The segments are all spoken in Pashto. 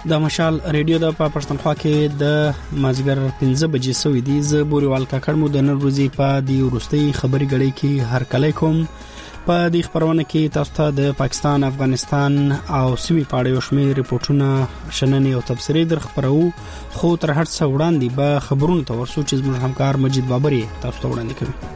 د مشال ریډیو د پښتونخوا کې د مازیګر 15 بجې سوې دي. زه بوريوال کاکړ مو د نن ورځې په دی ورستۍ خبري غړي کې هر کله کوم. په دې خبرونه کې تاسو ته د پاکستان، افغانستان او سیمې په اړه یو شمېر ریپورتونه، شننې او تبصرې در خبرو. خو تر هر څه وړاندې به خبرونه ته ورسو چې زموږ همکار مجید بابري تاسو ته وړاندې کوي.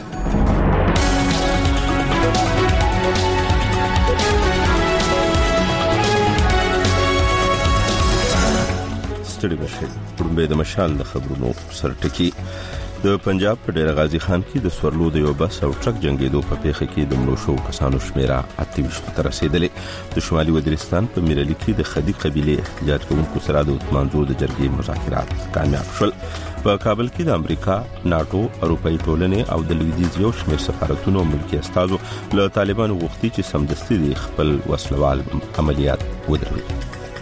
پرمبه د مشال د خبرونو سرټکی. د پنجاب په ډیر غازی خان کې د سورلو د یو بس او ټرک جنگیدو په پیښه کې د مړو شو کسانو شمیره 28 ته رسیدلې. د شمالي وزیرستان په میرلی کې د خدی قبيله احتجاج کوونکو سره د عثمانزو د جرګې مذاکرات کامیاب شول. په کابل کې د امریکا، ناتو، اروپאי ټولنې او د لویدیځ یو شمېر سفارتونو ملکی استازو له طالبانو غوښتي چې سمدستي د خپل وسلوال عملیات ودروي.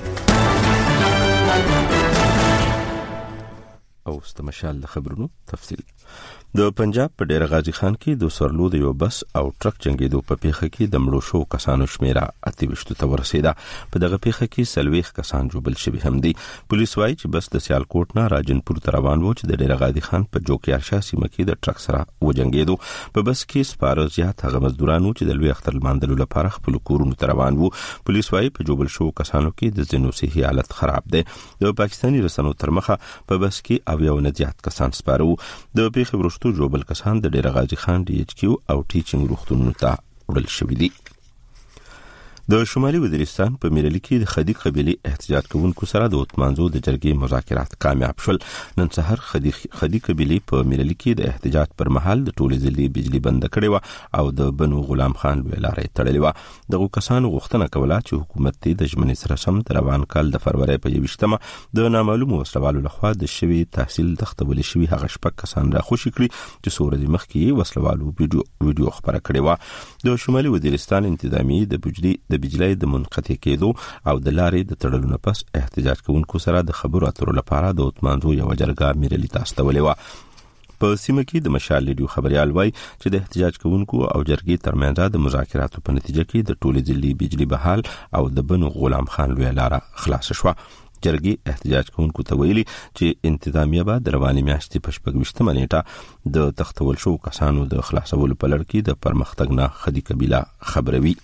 او استمشال د خبرونو تفصیل. د پنجاب په ډیر غازی خان کې د سورلو د یو بس او ټرک جنگیدو په پیښه کې د مړو شو کسانو شمیره 28 ته ورسیده. په دغه پیښه کې 40 کسان جوړل شوي هم دي. پولیس وايي چې بس د سیالکوټ نه راجنپور ته روان و چې د ډیر غازی خان په جوکیارشا سیمه کې د ټرک سره وجنګیدو. په بس کې سپاره زیات هغه مزدورانو چې د لوی اختر ماندلو لپاره خپل کورونو ته روان وو. پولیس وايي په جوړل شو کسانو کې د ځینو صحي حالت خراب دی. د پاکستاني رسنیو تر مخه په بس کې او یو نه زیات کسان سپاره وو. د پیښې وروسته جوبل کسان د ډیر غازی خان ډي ایچ کیو او ټیچینګ روغتونونو ته وړل شوي دي. د شمالي وزیرستان په میرلی کې د خدی قبيله احتجاج کوونکو سره د عثمانزو د جرګې مذاکرات کامیاب شول. نن سحر خدی قبيله په میرلی کې د احتجاج پر مهال د ټولې ضلعې بجلی بند کړې و او د بنو غلام خان ویلارې تړلې و. دغه کسانو غوښتنه کوله چې حکومت د ژمنې سره سم د روان کال د فروری په 28مه د نامعلوم وسلوالو لخوا د شوی تحصیل تختول شوی هغه شپږ کسان را خوشی کړي چې سورې مخکې وسلوالو ویډیو خبره کړې و. د شمالي وزیرستان انتظامی د بجلی د منقطع کېدو او د لارې د تړلو نه پس احتجاج کوونکو سره د خبرو اترو لپاره د عثمانزو یو جرګه میرلی ته استولې و. په سیمه کې د مشال ریډیو خبريال وای چې د احتجاج کوونکو او جرګې ترمنځ د مذاکراتو په نتیجه کې د ټولې ضلعې بجلی بحال او د بنو غلام خان لوی لاره خلاص شوه. جرګې احتجاج کوونکو ته ویلي چې انتظامیه به د رواني میاشتې په 26مه نیټه د تختول شو کسانو د خلاصولو په لړ کې د پرمختګ نه خدي قبيله خبروي.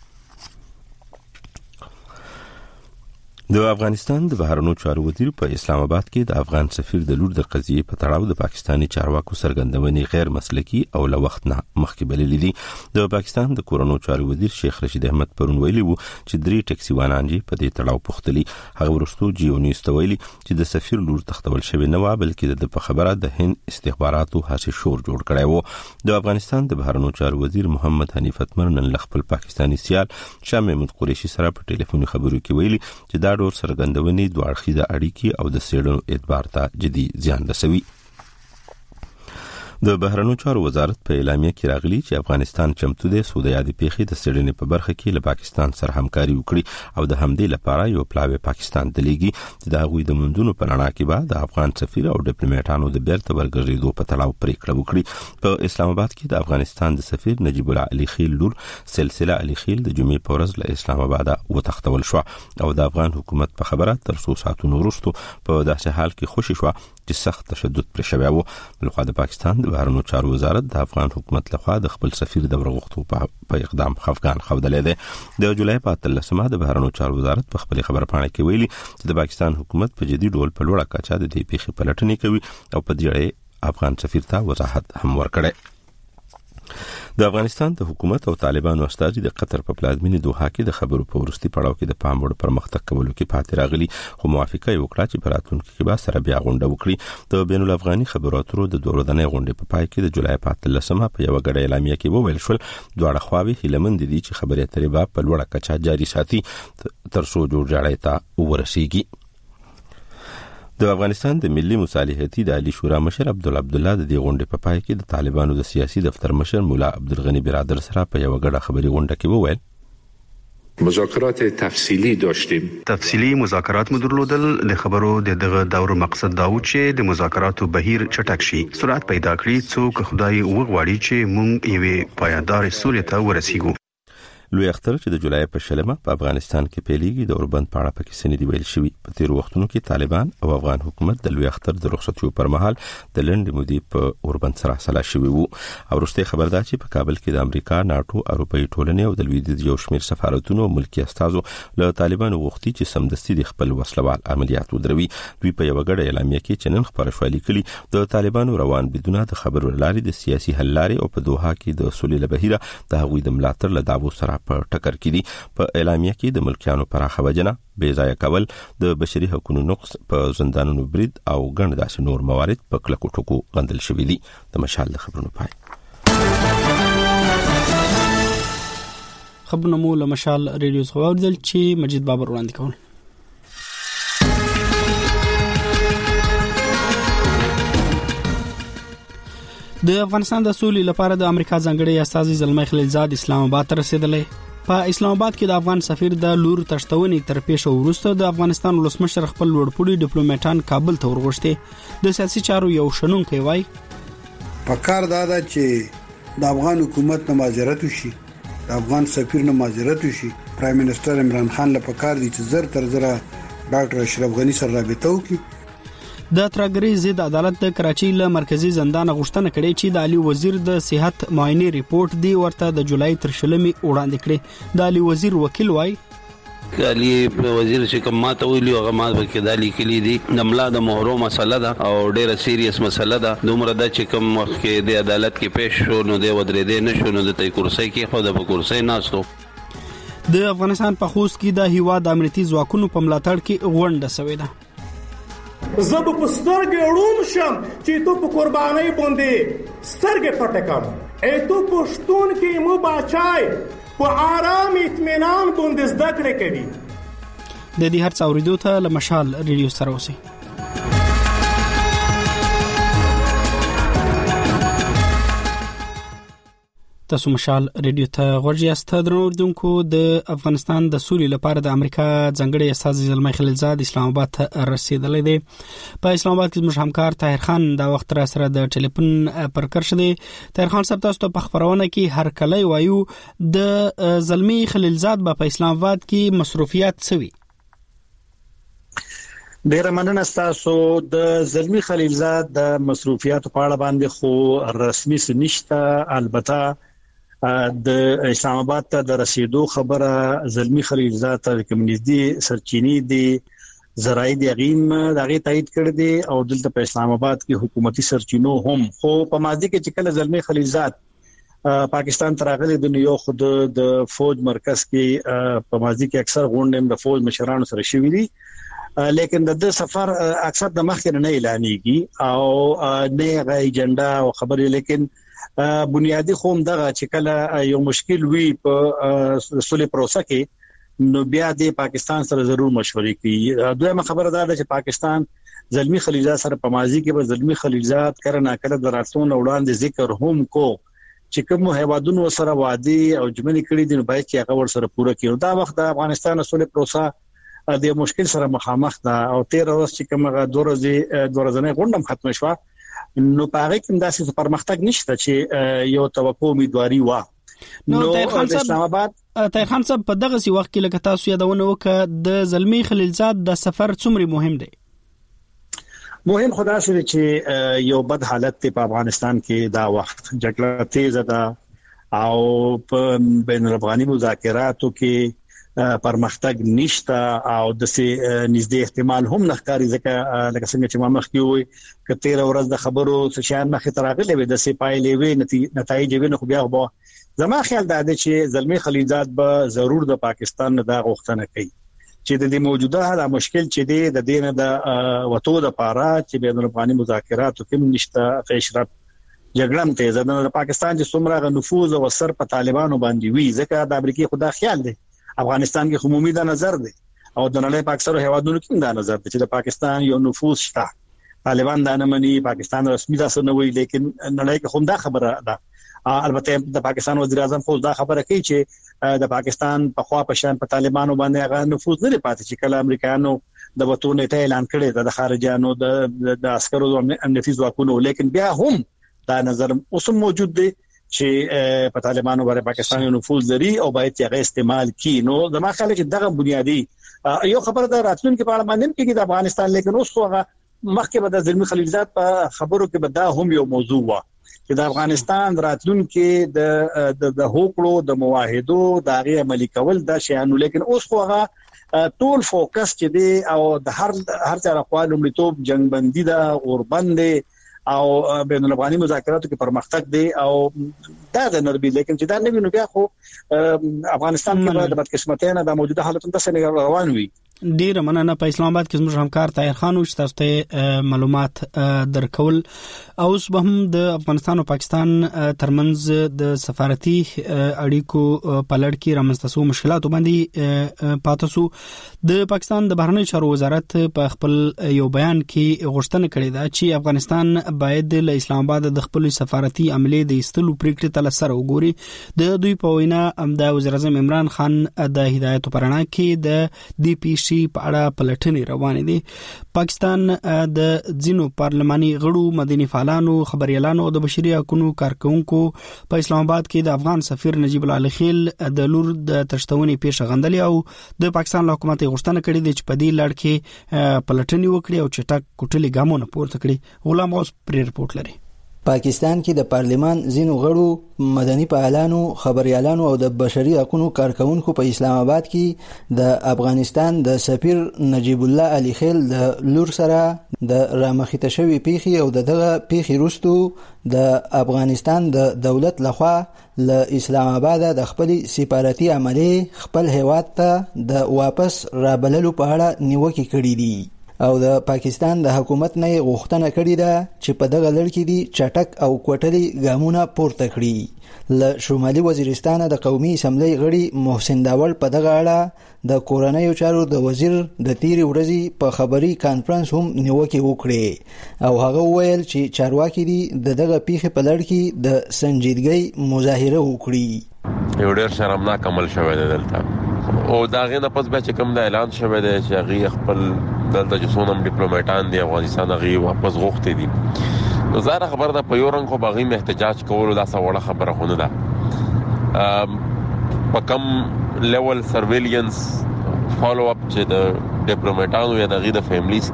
د افغانستان د بهرنیو چارو وزیر په اسلام آباد کې د افغان سفیر د لور د قضیې په تړاو د پاکستاني چارواکو سرګندونې غیر مسلکي او له وخت نه مخکې بللې دي. د پاکستان د کورونو چارو وزیر شیخ رشید احمد پرون ویلي وو چې 3 ټیکسي وانان په دې تړاو پوښتلي. هغه ورستو جیو نیوز ته ویلي چې د سفیر لور تختول شوی نه و بلکې د په خبره د هند استخباراتو هڅې شور جوړ کړی وو. د افغانستان د بهرنیو چارو وزیر محمد حنیف اتمر نن خپل پاکستاني سیال شاه محمود قریشي سره په ټلیفوني خبرو کې ویلي چې دا ډور سرګندونې دوه اړخیزه اړیکې او د سیړنو اعتبار ته جدي زیان رسوي. د بهرنیو چارو وزارت په اعلامیه کې راغلی چې افغانستان چمتو دی سود یادې پیښې د سیړنې په برخه کې له پاکستان سره همکاري وکړي او د همدې لپاره یو پلاوی پاکستان ته لیږي چې د هغوی د منځونو په رڼا کې به د افغان سفیر او ډیپلوماټانو د بیرته ورګرځېدو په تړاو پریکړه وکړي. په اسلام آباد کې د افغانستان د سفیر نجیب الله علي خیل لور سلسله علي خیل د جمعې په ورځ له اسلام آباد وتښتول شو او د افغان حکومت په خبره تر څو ساعتونو وروسته په داسې حال کې خوشی شو چې سخت تشدد پر شوی وو. بلخوا د پاکستان د بهرنیو چارو وزارت د افغان حکومت لخوا د خپل سفیر د ورغښتو په اقدام خفقان خوندلې ده. د جولای په 13مه د بهرنیو چارو وزارت په خپل خبرپاڼه کې ویلي چې د پاکستان حکومت په جدي ډول په لوړه کچه د دې پیښې پلټنې کوي او په دې اړه افغان سفیر ته وضاحت هم ورکړي. د افغانستان د حکومت او طالبانو استازي د قطر په پلازمینې دوحه کې د خبرو په ورستي پړاو کې د پام وړ پرمختګ کولو کې پاتې راغلي خو موافقه وکړه چې په راتلونکي کې به سره بیا غونډه وکړي. د بین الافغاني خبرو اترو د دوه ورځې غونډې په پای کې د جولای په 13مه په یو غړې اعلامیه کې وویل شول دواړه خواوې هیلمند دي چې خبرې اترې به په لوړه کچه جاري ساتي تر څو جوړجاړی ته ورسیږي. د افغانستان د ملي مصالحتي د عالی شورا مشر عبدالله د دې غونډې په پای کې د طالبانو د سیاسي دفتر مشر مولا عبدالغنی برادر سره په یو غړه خبري غونډه کې وویل مذاکرات تفصیلی داشتیم. تفصیلی مذاکرات مدرلودل د خبرو دغه دور مقصد دا و چې د مذاکراتو بهیر چټک شي سرعت پیدا کړي څوک خدای وغواړي چې مونږ یو پایدار سولې ته ورسیږو. لوی اختر چې د جولای په 20 په افغانستان کې پیلېږي د اوربند په اړه پکې سندې ویل شوی. په تیر وختونو کې طالبان او افغان حکومت د لوی اختر د رخصتیو پر مهال د لنډې مودې په اوربند سره سلا شوی وو. او وروسته خبردار چې په کابل کې د امریکا، ناتو، اروپאי ټولنې او د لویدیځ یو شمېر سفارتونو او ملکی استازو له طالبانو غوښتي چې سمدستي د خپل وسلوال عملیات ودروي. دوی په یو غړ اعلامیه کې چې نن خبره شوې لیکلي د طالبانو روان بدون د خبرو لارې د سیاسي حل لارې او په دوحه کې د سولې لبهیره د هغوی د ملاتړ له دعوو سره په ټکر کې دي. په اعلامیه کې د ملکیانو پراخه وجنه، بې ځای کول، د بشري حقوقو نقض، په زندانونو برید او ګڼ داسې نور موارد په کلکو ټکو غندل شوي دي. د مشال د خبرونو پای. خبرونه مو له مشال ریډیو څخه واوریدل چې مجید بابر وړاندې کول. د افغانستان د سولې لپاره د امریکا ځانګړي استازي زلمي خلیلزاد اسلام آباد ته رسیدلی. په اسلام آباد کې د افغان سفیر د لور تشتونې تر پیښو وروسته د افغانستان ولسمشر خپل لوړپوړي ډیپلوماټان کابل ته ورغوښتي. د سیاسي چارو یو شنونکی وای په کار دا چې د افغان حکومت نه معذرت وشي، د افغان سفیر نه معذرت وشي. پرایم منسٹر عمران خان له پکار دي چې زر تر زره ډاکټر اشرف غنی سره رابطه وکړي. د ترګری ضد عدالت د کراچۍ له مرکزی زندان غوښتنه کړې چې د علي وزیر د صحت معاینه ریپورت دی ورته د جولای تر 20 وړاندې کړي. د علي وزیر وکیل وای علي وزیر چې کوم ماته ویلي هغه ما کې د لیکلي دي د ملا د مهرو مسله ده او ډیره سیریس مسله ده. دومره د چې کوم وخت کې د عدالت کې پیښ شو نو د ودرېدې نشو نو د کرسۍ کې خو د کرسۍ ناستو. د افغانستان په خوست کې د هیواد امنیتي ځواکونو په ملاتړ کې غونډه شوې ده. زب په سترګې وړوم شم چې تو په قربانۍ باندې سترګې پټه کړم. ای تو پښتون کې مو بچای په آرام اطمینان باندې زده کړې کوي. د دې هر څه اوریدو ته له مشال ریډیو سره اوسئ. تاسو مشال ریډیو ته غوږ یاست. درنو اوریدونکو، د افغانستان د سولې لپاره د امریکا ځانګړي استازي زلمي خلیلزاد اسلام آباد ته رسیدلی دی. په اسلام آباد کې زموږ همکار طاهر خان دا وخت را سره د ټلیفون پر کرښ دی. طاهر خان صاحب، تاسو ته په خبرونه کې هر کله وایو د زلمي خلیلزاد په اسلام آباد کې مصروفیات سوي. ډیره مننه تاسو. د زلمي خلیلزاد د مصروفیات په اړه باندې خو رسمي نشته. البته د اسلام آباد ته د رسیدو خبره زلمي خلیلزاد ته کمیونیستي سرچینی دي زراعي دي غیم دغه تایید کړی دي او دلته په اسلام آباد کې حکومتي سرچینو هم خو په ماضي کې چې کله زلمي خلیلزاد پاکستان تراغلي د یو خود د فوج مرکز کې په ماضي کې اکثر غونډې د فوج مشرانو سره شوې دي، لیکن د سفر اکثر د مخکې نه اعلانېږي او نه غي ایجنډا او خبرې، لیکن بنیادی خوم دغه چې کله یو مشکل وي په سولې پروسه کې نو بیا د پاکستان سره ضرور مشورې کوي. دویمه خبره ده چې پاکستان زلمي خلیلزاد سره په ماضي کې به زلمي خلیلزاد کړه کله د راتلون وړاندې ذکر هم کو چې کوم هیوادونو سره وعده او جملې کړې دي نو باید چې هغه ور سره پوره کړي. دا وخت د افغانستان سولې پروسه د مشکل سره مخامخ ده او 13 ورځې چې کومه دورځنه غونډه ختم شوه نو پاره کې داسې پرمختګ نشته چې یو توقع امیدواري و. نو اسلام آباد طاهر صاحب په دغه سی وخت کې لکه تاسو یادونه وکړه د زلمي خلیلزاد د سفر څومره مهم دی؟ مهم خدا سره چې یو بد حالت په افغانستان کې دا وخت جګړه تیز ده او په بین الافغاني مذاکراتو کې پرمختګ نشته او د سي نږدې احتمال هم نخکاری ځکه لکه څنګه چې ما مخکې وې ک 13 ورځ د خبرو څه شان مخې تراغلې وي د سي پایلې وي نتایج وي خو بیا به زما خیال دا دی چې زلمي خلیلزاد به ضرور د پاکستان د غوښتنه کوي چې د موجوده د مشکل چې دی د دینه د وټو د پاره چې بین الافغاني مذاکراتو کې نشته پیشرفت جګړه تیز ده. د پاکستان چې څومره نفوذ او اثر په طالبانو باندې وی ځکه د امریکای خدا خیال دی افغانستان کې عمومي دا نظر دی او د نړۍ په اکثر هیوادونو کې دا نظر دی چې د پاکستان یو نفوذ شته. طالبان دا نه مني، پاکستان رسمي دا څه نه وی، لیکن نړۍ کې هم دا خبره ده. البته د پاکستان وزیر اعظم خو دا خبره کوي چې د پاکستان په خوا په شان په طالبانو باندې هغه نفوذ نه پاتې چې کله امریکایانو د وټو نیټه اعلان کړی د خارجانو د عسکرو امنیتي ځواکونو، لیکن بیا هم دا نظر اوس موجود دی چې په طالبانو باندې پاکستان نفوذ لري او باید یې استعمال کړي. نو زما خیال چې دغه بنیادی یو خبره ده راتلونکي په اړه باندې کې د افغانستان، لیکن اوس خو مخکې به د زلمی خلیلزاد په خبرو کې به دا هم یو موضوع و چې د افغانستان راتلونکي د هوکړو د معاهدو د غي عملي کول دا شیانو، لیکن اوس خو ټول فوکس چې دی او د هر څه اقوال لومړیتوب جنگ بندي دا اوربند او بین الافغاني مذاکراتو کې پرمختګ دی او دا د نربي، لیکن چې دا نه وینو بیا خو افغانستان کې د بدقسمتۍ نه د موجوده حالت هم څنګه روان وي. ډیر مننه. په اسلام آباد کې زموږ همکار طاهر خان او تاسو ته معلومات درکول. اوس به هم د افغانستان او پاکستان ترمنځ د سفارتي اړیکو په لړ کې رامنځته شوو مشکلاتو باندې پاتې شو. د پاکستان د بهرنی چارو وزارت په خپل یو بیان کې غوښتنه کړې ده چې افغانستان باید له اسلام آباد د خپل سفارتي عملې د استلو پریکړې ته سره وګوري. د دوی په وینا د وزیر اعظم عمران خان د هدایت پرانا کې د دی پی په اړه پلټنې روانې دي. پاکستان د ځینو پارلماني غړو، مدني فعالانو، خبريالانو او د بشري حقوقو کارکونکو په اسلام آباد کې د افغان سفیر نجیب الله علیخیل د لور د تشتونې پیښه غندلې او د پاکستان حکومت غوښتنه کړې ده چې په دې لړ کې پلټنې وکړي او چټک کوټلي ګامونه پورته کړي. غلام اوس پرې رپورټ لري. پاکستان کې د پارلمان ځینو غړو، مدني فعالانو، خبريالانو او د بشري حقوقو کارکونکو په اسلام آباد کې د افغانستان د سفیر نجیب الله علیخیل د لور سره د رامخته شوی پیخي او دغه پیخي رستو د افغانستان د دولت لخوا له اسلام آباد د خپل سفارتي عملې خپل هیواد ته د واپس رابللو په اړه نیوکه کړې دي او د پاکستان د حکومت نه غوښتنه کړې ده چې په دغه لړ کې دي چټک او کوټلي ګامونه پورته کړي. له شمالي وزیرستان د قومي اسمبلی غړي محسن داول په دغه اړه د کورنیو چارو د وزیر د تیری ورځې په خبري کانفرنس هم نیوکه وکړي او هغه وویل چې چارواکي دي دغه پیښه په لړ کې د سنجیدګۍ مظاهره وکړي. یو ډېر شرمناک عمل شوی دی دلته او دا غي نه پس به چې کوم د اعلان شوی دی چې هغه خپل دلته چې څونم ډیپلوماټان دی افغانستان هغه واپس غوښتي دي. نو زاره خبر ده په یو رنګ خو باغی احتجاج کول دا څه وړه خبره خونه ده. په کم لیول سرویلینس فالو اپ چې د ډیپلوماټانو یا د غي د فیملیز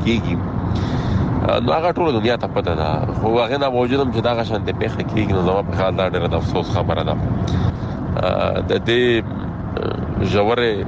کیږي نو هغه ټول دنیا ته پته ده. خو هغه نه موجودم چې دا غشن ته پیخه کیږي نو زما په خیال دا ډېر د افسوس خبره ده. د دې جوړه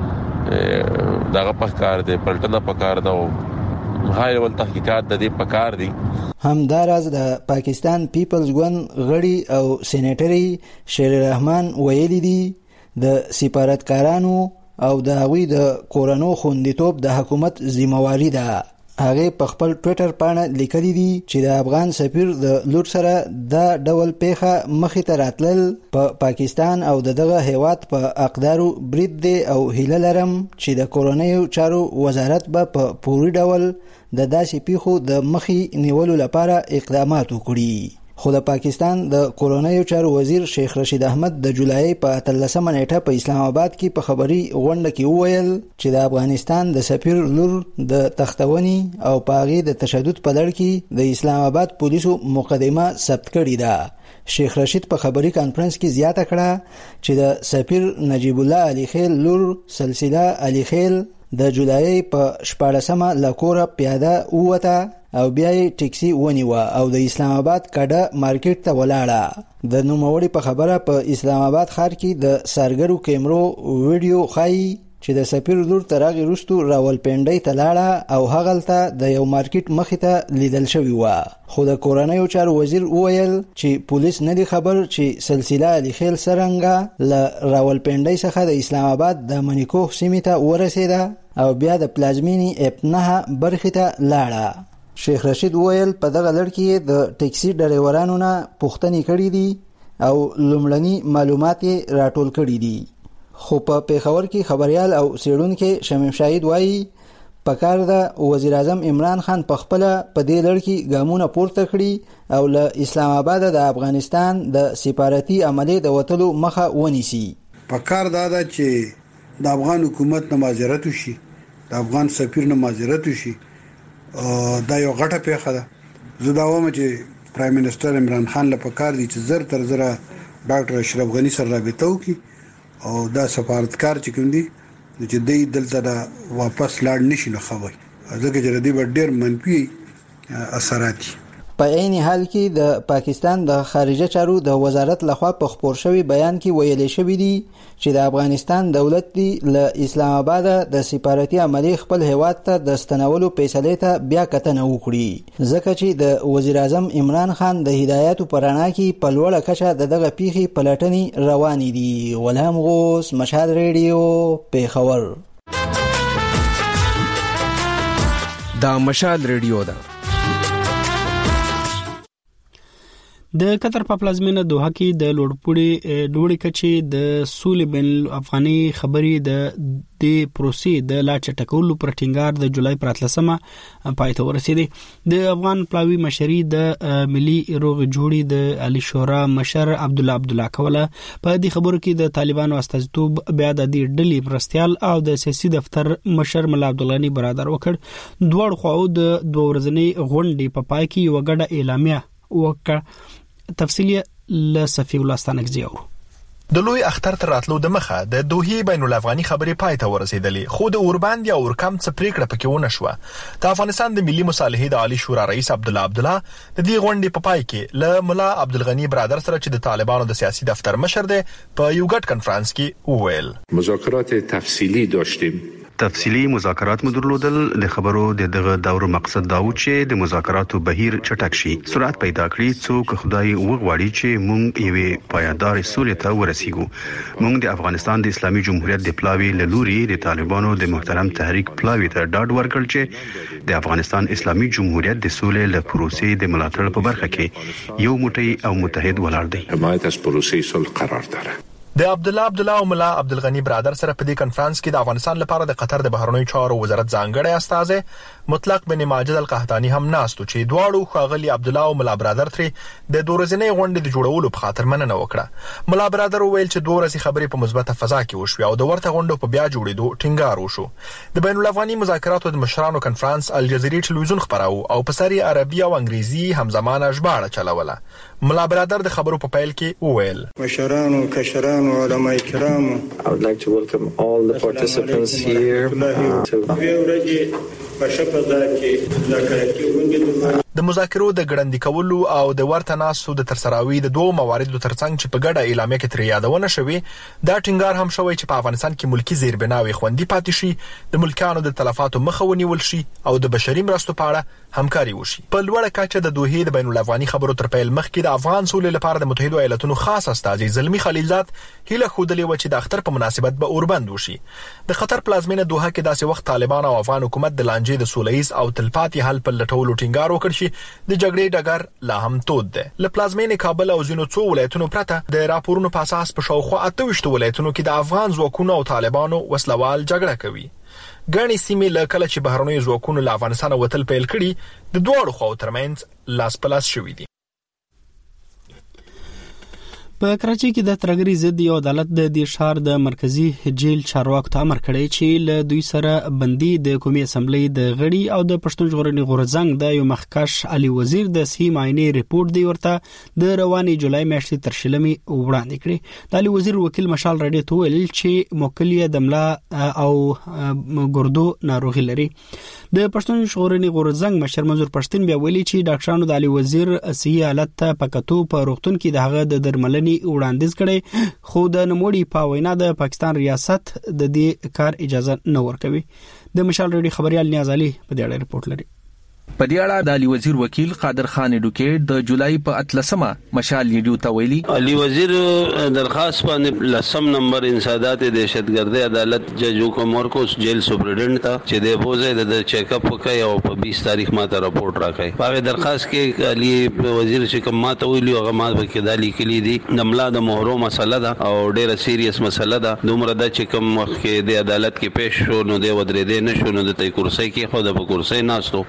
دغه پکار دی پلټنه پکار ده او هاي ول تحقیقات د دې پکار دي. همداراز د پاکستان پیپلز ګوند غړي او سېنیټري شیر الرحمن ویلي دي د سفارتکارانو او د هغوی د کورونو خوندیتوب د حکومت ذمہواری ده. هغه په خپل ټوئیټر باندې لیکلي دي چې د افغان سفیر د لور سره د ډول پیخه مخې ته راتلل په پاکستان او دغه هیواد په اقدارو برید دی او هیله لرم چې د کورنیو چارو وزارت به په پوری ډول د داسې پیښو د مخې نیولو لپاره اقدامات وکړي. خو د پاکستان د کورنیو چارو وزیر شیخ رشید احمد د جولای په 13 نیټه په اسلام آباد کې په خبري غونډه کې وویل چې د افغانستان د سفیر لور د تختونی او پاغي د تشدد په لړ کې د اسلام آباد پولیسو مقدمه ثبت کړې ده. شیخ رشید په خبري کانفرنس کې زیاته کړه چې د سفیر نجیب الله علیخیل لور سلسله علیخیل د جولای په 14مه لکوره پیاده ووته او بیا یې ټیکسي ونیوه او د اسلام آباد کډه مارکیټ ته ولاړه. د نوموړي په خبره په اسلام آباد ښار کې د سارګرو کیمرو ویډیو ښایي چې د سفیر لور تر هغې وروستو راولپنډۍ ته لاړه او هغلته د یو مارکیټ مخې ته لیدل شوي وه. خو د کورنیو چارو وزیر وویل چې پولیس نه دي خبر چې سلسله علیخیل څرنګه له راولپنډۍ څخه د اسلام آباد د منیکوه سیمې ته ورسېده او بیا د پلازمینې اپنه برخې ته لاړه. شیخ رشید وویل په دغه لړ کې د ټیکسي ډریورانو نه پوښتنې کړې دي او لومړني معلومات یې راټول کړي دي. خو په پیښور کې خبريال او سیړونکو شمیم شاهد وایي پکار ده وزیر اعظم عمران خان په خپل په دې لړ کې ګامونه پورته کړي او له اسلام آباد د افغانستان د سفارتي عملې د وټلو مخه ونیسي. پکار ده چې د افغان حکومت نه معذرت وشي، د افغان سفیر نه معذرت وشي. دا یو غټه پیښه ده. زه دا وایم چې پرایم منسٹر عمران خان له پکار دي چې زر تر زره ډاکټر اشرف غنی سره رابطه وکړي او دا سفارتکار چې کوم دي چې دوی دلته دا واپس لاړ نشي نو خوي ځکه چې دوی ډېر منفي اثرات په عین حال کې د پاکستان د خارجه چارو د وزارت لخوا په خبر شوی بیان کې ویل شوی دی چې د افغانستان دولت دی له اسلام آباد د سفارتي عملی خپل هیواد ته د ستنولو فیصله ته بیا کتنه وکړي ځکه چې د وزیر اعظم عمران خان د هدایتو پرانا کې په لوړه کچه دغه پیخي پلټنې روانې دي. غلام غوث، مشهد ریډیو، پیښور. دا مشهد ریډیو ده. د قطر په پلازمینه دوحه کې د لوړ کچې د سولې بین افغاني خبرې د پروسې د لا چټکولو پر ټینګار د جولای پر 13مه پای ته ورسېدی. د افغان پلاوی مشري د ملي روغ جوړې د علي شورا مشر عبد الله کوله په دې خبرو کې د طالبانو استازیتوب بیا د دې ډلې مرستيال او د سیاسي دفتر مشر ملا عبدالغنی برادر وکړ. دوه خواو د دوه ورځنۍ غونډې په پای کې یو غړ اعلامیه وکړه. تفصیلی لصفی الله ستانکزیو. د لوی اختر تر راتلو د مخه د دوحې بین الافغاني خبرې پای ته ورسېدلې خو د اورباند یا اورکم څه پریکړه پکې ونه شوه. د افغانستان د ملي مصالحې د عالی شورا رئیس عبد الله د دې غونډې په پای کې له ملا عبدالغنی برادر سره چې د طالبانو د سیاسي دفتر مشر دی په یو ګډ کنفرانس کې وویل مذاکرات تفصیلی داشتیم. تفصیلی مذاکرات مدرلودل د خبرو دغه دور مقصد دا و چې د مذاکراتو بهیر چټک شي، سرعت پیدا کړي، څوک خدای وغواړي چې مونږ یو پایدار سولې ته ورسیږو. مونږ د افغانستان د اسلامي جمهوریت د پلاوی لوري د طالبانو د محترم تحریک پلاوی ته ډاډ ورکړ چې د افغانستان اسلامي جمهوریت د سولې له پروسې د ملاتړ په برخه کې یو موټی او متحد ولاړ دی. حمایت از پروسې صلح قرار داره. د عبد الله او ملا عبدالغنی برادر سره په دې کنفرانس کې د افغانستان لپاره د قطر د بهرنیو چارو وزارت ځانګړی استاذ مطلق بن ماجد القحطانی هم ناستو چې دواړو خاغلی عبد الله او ملا برادر ترې د دورزنې غونډې د جوړولو په خاطر مننه وکړه. ملا برادر وویل چې دوه ورځې خبرې په مثبته فضا کې وشوې او د ورته غونډو په بیا جوړېدو ټینګار وشو. د بین الافغاني مذاکراتو د مشرانو کنفرانس الجزیرې ټلویزیون خبراو او په سری عربي او انګریزي همزمانه ژباړه چلوله. ملا برادر د خبرو په پیل کې وویل مشران او کشران او علماء کرام I would like to welcome all the participants here د مذاکرو د ګړندې کولو او د ورته ناسو د ترسراوي د دوه مواردو ترڅنګ چې په ګډه اعلامیه کې تر یادونه شوې دا ټینګار هم شوی چې په افغانستان کې ملکی زیربناوي خوندي پاتې شي، د ملکانو د تلفاتو مخه ونیول شي او د بشري مرستو په اړه همکاري وشي. په لوړه کچه د دوحې د بین الافغاني خبرو تر پیل مخکې د افغان سولې لپاره د متحده ایالاتونو خاص استازي زلمی خلیلزاد هیله خوده و چې د اختر په مناسبت به اوربند وشي. د خطر پلازمینه دوحه کې داسې وخت طالبان او افغان حکومت د لانجې د سولهیز او تلپاتې حل په لټولو ټینګار وکړ چې د جګړې ډګر لا هم تود دی. له پلازمینه کابل او ځینو څو ولایتونو پرته د راپورونو په اساس په شاوخوا 28 ولایتونو کې د افغان ځواکونو او طالبانو وسلوال جګړه کوي. ګڼې سیمې له کله چې بهرنیو ځواکونو له افغانستان وتل پیل کړي د دواړو خواو ترمنځ لاس په لاس شوي دي. په کراچۍ کې د ترګری ضد یو عدالت د دې شهر د مرکزی جیل چارواکو ته امر کړی چې له دوی سره بندي د قومي اسمبلی د غړي او د پښتون ژغورنې غورځنګ د یو مخکش علي وزیر د سی معاینې ریپورت دی ورته د رواني جولای میاشتې تر شلمي وړاندې کړی. د علي وزیر وکیل مشال رډي ته ویل چې موکلیه د ملا او ګردو ناروغي لري. د پښتون ژغورنې غورځنګ مشر منظور پښتون بیا ویلي چې ډاکټرانو د علي وزیر صحي حالت ته پکتو په روغتون کې د هغه د درملنې وړاندیز کړي خو د نموړي په وینا د پاکستان ریاست د دې کار اجازه نه ورکوي. د مشال ریډي خبريال نیاز علي په دې اړه رپورت لري. په دې اړه د علي وزیر وکیل قادر خان اډوکیټ د جولای په 13مه مشال ریډیو ته ویلي علي وزیر درخواست باندې لسم نمبر انسداد دهشتګردي عدالت جج حکم ورکوس جیل سپرډنټ ته چې د بوزه د چیک اپ وکړي او په 20 تاریخ ماته رپورت راکړي. په درخواست کې علي وزیر چې کوم ماته ویلي هغه ماته کې دالي کلی دي نملا د مهرو مسله ده او ډیره سیریس مسله ده. دومره د چې کوم وخت کې د عدالت کې پیښ شو نو د ودرې دې نشو نو د تای کرسي کې خو د کرسي ناستو ماته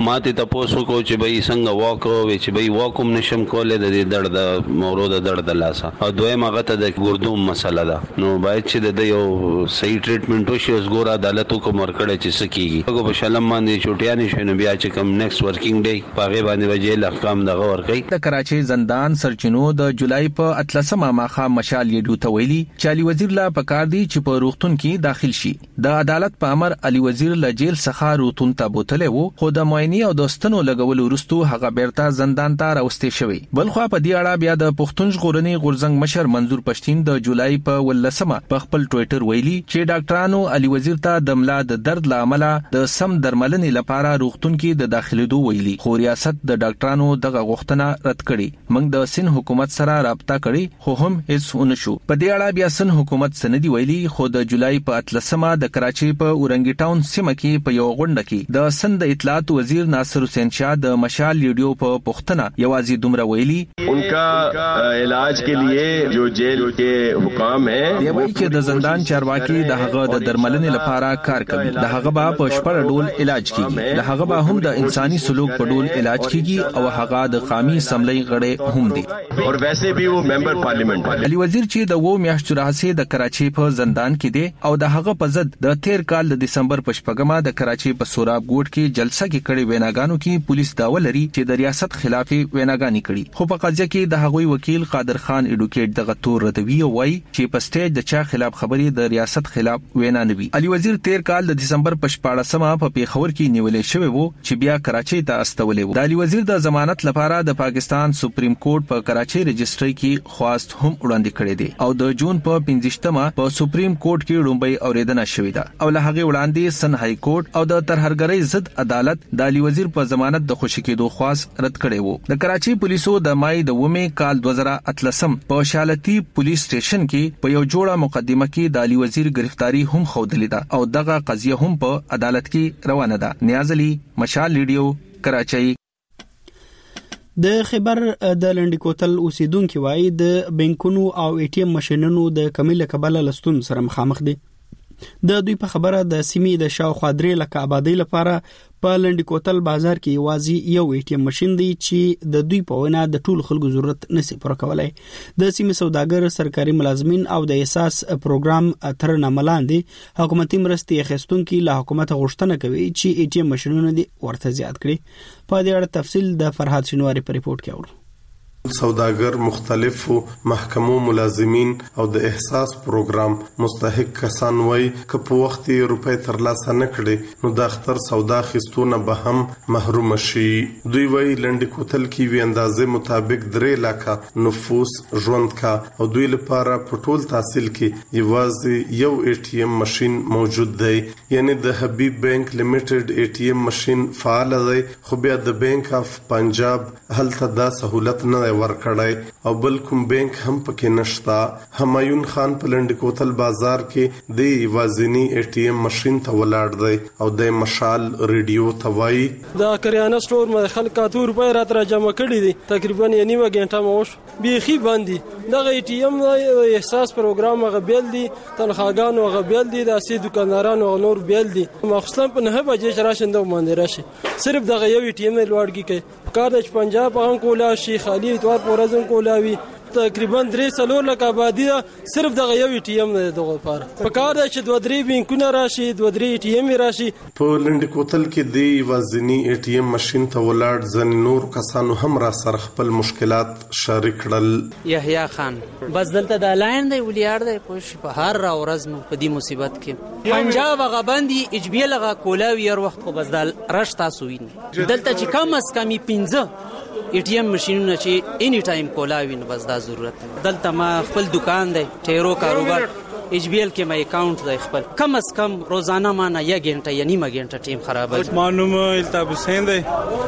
تاسو کو چې به څنګه واکو چې به واکوم نشم کوله د درد مورو د درد لاسه او دویم هغه ته د ګردوم مسله ده نو باید چې د یو صحیح ټریټمنټ وشي اوس ګور عدالت کو مرکړه چې سکیږي هغه په شلم باندې چوټیا نشي نو بیا چې کم نیکسټ ورکینګ ډے پاغه باندې وجه احکام دغه ورکړي. د کراچۍ زندان سرچینو د جولای په 18 ماخه مشال یډو ته ویلي چې علي وزیر لا پکار دی چې په روغتون کې داخل شي. د عدالت په امر علي وزیر له جیل څخه روغتون ته بوتله وو خو د معاینه او دوستنو لګول ورستو هغه بیرته زندان ته راوستي شوی. بلخو په دې اړه بیا د پښتون ژغورنې غورزنګ مشر منظور پښتين د جولای په 18 په خپل ټوئیټر ویلي چې ډاکټرانو علي وزیر ته د ملا د درد لامل د سم درملنې لپاره روغتون کې د داخليدو ویلي خو ریاست د ډاکټرانو دغه غوښتنه رد کړي. موږ د سن حکومت سره رابطه کړي خو هم هیڅ ونشو. په دې اړه بیا سن حکومت سندي ویلي خو د جولای په 18 د کراچۍ په اورنګي ټاون سیمه کې په یو غونډه کې د سند اطلاعات وزیر ناصر حسین شاه د مشال ریډیو په پښتنه یوازې دومره ویلي انکا علاج کے لیے جو جیل کے حکام ہیں دی وایي چې د زندان چارواکي د هغه د درملنې لپاره کار کوي. د هغه به په شپږ ډول علاج کیږي. د هغه به هم د انساني سلوک په ډول علاج کیږي او هغه د قومي اسمبلی غړي هم دي اور ویسے بھی وہ ممبر پارلیمنٹ. علي وزیر چې د وو میاشتو راځي د کراچۍ په زندان کې دی او د هغه په ضد د 13 کال د دسمبر په شپږمه د کراچۍ په سوراب ګوټ کې جلسه کې کړي ویناګانو کې پولیس داوا لري چې د ریاست خلاف ویناګانی کړي خو په قضیه کې د هغوی وکیل قادر خان اډوکیټ دغه تور ردوی وایي چې په سټیج د چا خلاف خبري د ریاست خلاف وینا نه وي. علي وزیر 13 کال د دسمبر په 14مه په پیښور کې نیولې شوی وو چې بیا کراچۍ ته استولې وو. د علي وزیر د ضمانت لپاره د پاکستان سپریم کورټ په کراچۍ رجسټري کې خواست هم وړاندې کړی دی او د جون په 15مه په سپریم کورټ کې لومبي اوریدنه شوې ده او له هغه وړاندې سن های کورټ او د ترهرګرۍ ضد عدالت د علي وزیر په ضمانت د خوشی کېدو خواست رد کړی وو. د کراچۍ پولیسو د مای د ومه کال 2018 په شالتي پولیس سټیشن کې په یو جوړه مقدمه کې د علي وزیر گرفتاری هم خوندلې ده او دغه قضیه هم په عدالت کې روانه ده. نیاز علي مشال ریډیو کراچۍ. د خبر د لنډی کوتل اوسیدونکو وایي د بانکونو او ای ټی ام ماشينونو د کمیله کبله لستون سره مخامخ دي. د دوی په خبره د سیمې د شاوخوا 3 لک آبادی لپاره په لنډی کوتل بازار کې یوازې یو ای ټی ام ماشين دی چې د دوی په وینا د ټول خلکو ضرورت نشي پوره کولای. د سیمې سوداګر سرکاري ملازمین او د اساس پروګرام تر ناملاندې حکومتي مرستې اخیستونکو له حکومت غوښتنه کوي چې ای ټی ام ماشينونه دي ورته زیات کړي. په دې اړه تفصیل د فرهاد شنواری په ریپورت کې اورو. سوداګر مختلفو محکمو ملازمین او د احساس پروګرام مستحق کسان وای ک په وخت روپې ترلاسه نه کړي نو د اختر سودا خستونه به هم محروم شي. دوی وای لنډی کوتل کې وی اندازې مطابق 3 لک نفوس ژوند کا او دوی لپاره په ټول تحصیل کې یوازې یو ای ټی ام ماشين موجود دی. یعنی د حبیب بانک لیمیټډ ای ټی ام ماشين فعال دی خو بیا د بانک اف پنجاب هلته دا سہولت نه ورکړای او بل کوم بانک هم پکې نشتا. همایون خان په لنډی کوتل بازار کې د وازنی ای ټی ام ماشين ته ولاړ دی او د مشال ریډیو ته وای دا کریانه سٹور مې خلک 2 روپۍ رات را جمع کړي دي تقریبا نیمه غنټه موش بیخي باندې دغه ای ټی ام احساس پروګرام غبیل دي تنخواګانو غبیل دي د اسی دکاندارانو نور بیل دي مخصوصا په 9 بجې راشنده باندې راشي صرف دغه یو ای ټی ام لوړګي کوي کار د پنجاب هم کولا شي خالی اتوار پورزن کولاوي تقریبا 3 لک آبادی صرف دغه یو ای ټی ام دغه لپاره په کار ده چې 2-3 بانکونه راشي 2-3 ای ټی ام راشي. په لنډی کوتل کې د وازنی ای ټی ام ماشين ته ولاړ ځن نور کسانو هم را سره خپل مشکلات شریک کړل. یحیی خان بس دلته د لاین دی ولیار دی په هر ورځ په دې مصیبت کې پنجاب غبندي اجبیل غا کولاوي هر وخت خو بس دل رش تاسو ویني دلته چې کم اس کمی 15 ای ټی ام ماشينونه چې اني ټایم کولاوي نو بس دا ضرورت دلته ما خپل دکان دی ټیرو کاروبار ایچ بی ایل کې مې اکاونټ دی خپل کم از کم روزانه ما نه 1 غنټه یا نیمه غنټه ټیم خرابوي. معلوم التاب حسین دی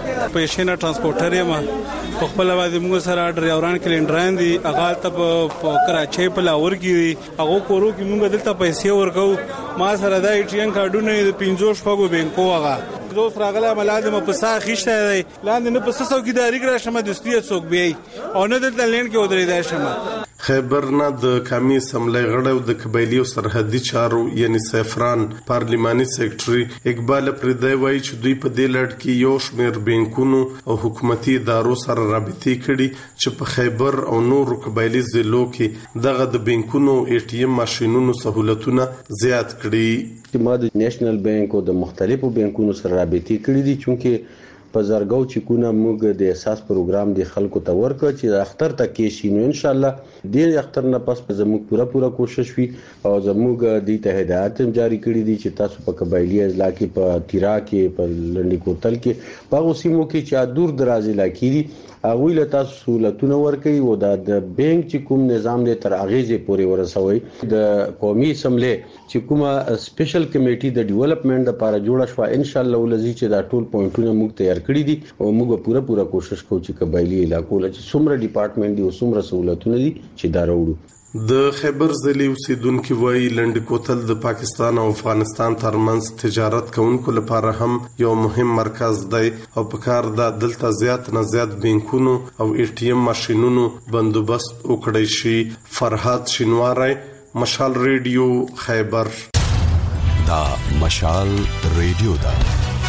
پیشنه ترانسپورټر یم په خپل आवाज موږ سره ډرایوران کلندران دي اغال ته په کراچۍ په لاور کې هغه کورو کې موږ دلته پیسې ورکو ما سره د ای ټی ام کارډونه د 15 شپږو بانکو هغه دوست راغله ملازم په سا خښته دی لاندې نه په سسو کې داری ګرا شمه دستي څوک بي او نه دلته لین کې ودرې دی شمه خیبر نه د قومي اسمبلی غړی او د قبایلی او سرحدي چارو یعنی سیفران پارلیماني سیکریټري اقبال پردی وایي چې دوی په دې لړ کې یو شمېر بانکونو او حکومتي ادارو سره رابطې کړي چې په خیبر او نورو قبایلی ضلعو کې دغه د بانکونو ATM ماشينونو سہولتونه زیات کړي. ما د نېشنل بانک او د مختلفو بانکونو سره رابطې کړې دي چې په زرګو چکونه موږ د احساس پروګرام د خلکو ته ورکړ چې اختر ته کې شي نو ان شاء الله د اختر نه پس زموږ پوره کوشش وي او زموږ د ته هدایت جاری کړې دي چې تاسو په قبایلی اضلاع کې په تیرا کې په لنډی کوتل کې په اوسمو کې چې دور دراز علاقې دي هغه له تاسو سہولتونه ورکړي او د بانک چې کوم نظام د تر اغیزه پورې ورسوي د قومي اسمبلی چې کومه سپیشل کمیټي د ډیولپمنٹ لپاره جوړه شو ان شاء الله ولزي چې دا ټول پوینټونه موږ تیار کړی دي او موږ پوره کوشش کوو چې قبایلی علاقو له څومره ډپارټمنټ دي او څومره سہولتونه دي چې دا راوړو. د خیبر ضلع اوسیدونکو وایي لنډ کوتل د پاکستان او افغانستان ترمنځ تجارت کوونکو لپاره هم یو مهم مرکز دی او په کار د دلته زیات نه زیات بانکونو او ATM ماشينونو بندوبست وکړی شي. فرهاد شینواری، مشال ریډیو، خیبر. دا مشال ریډیو دا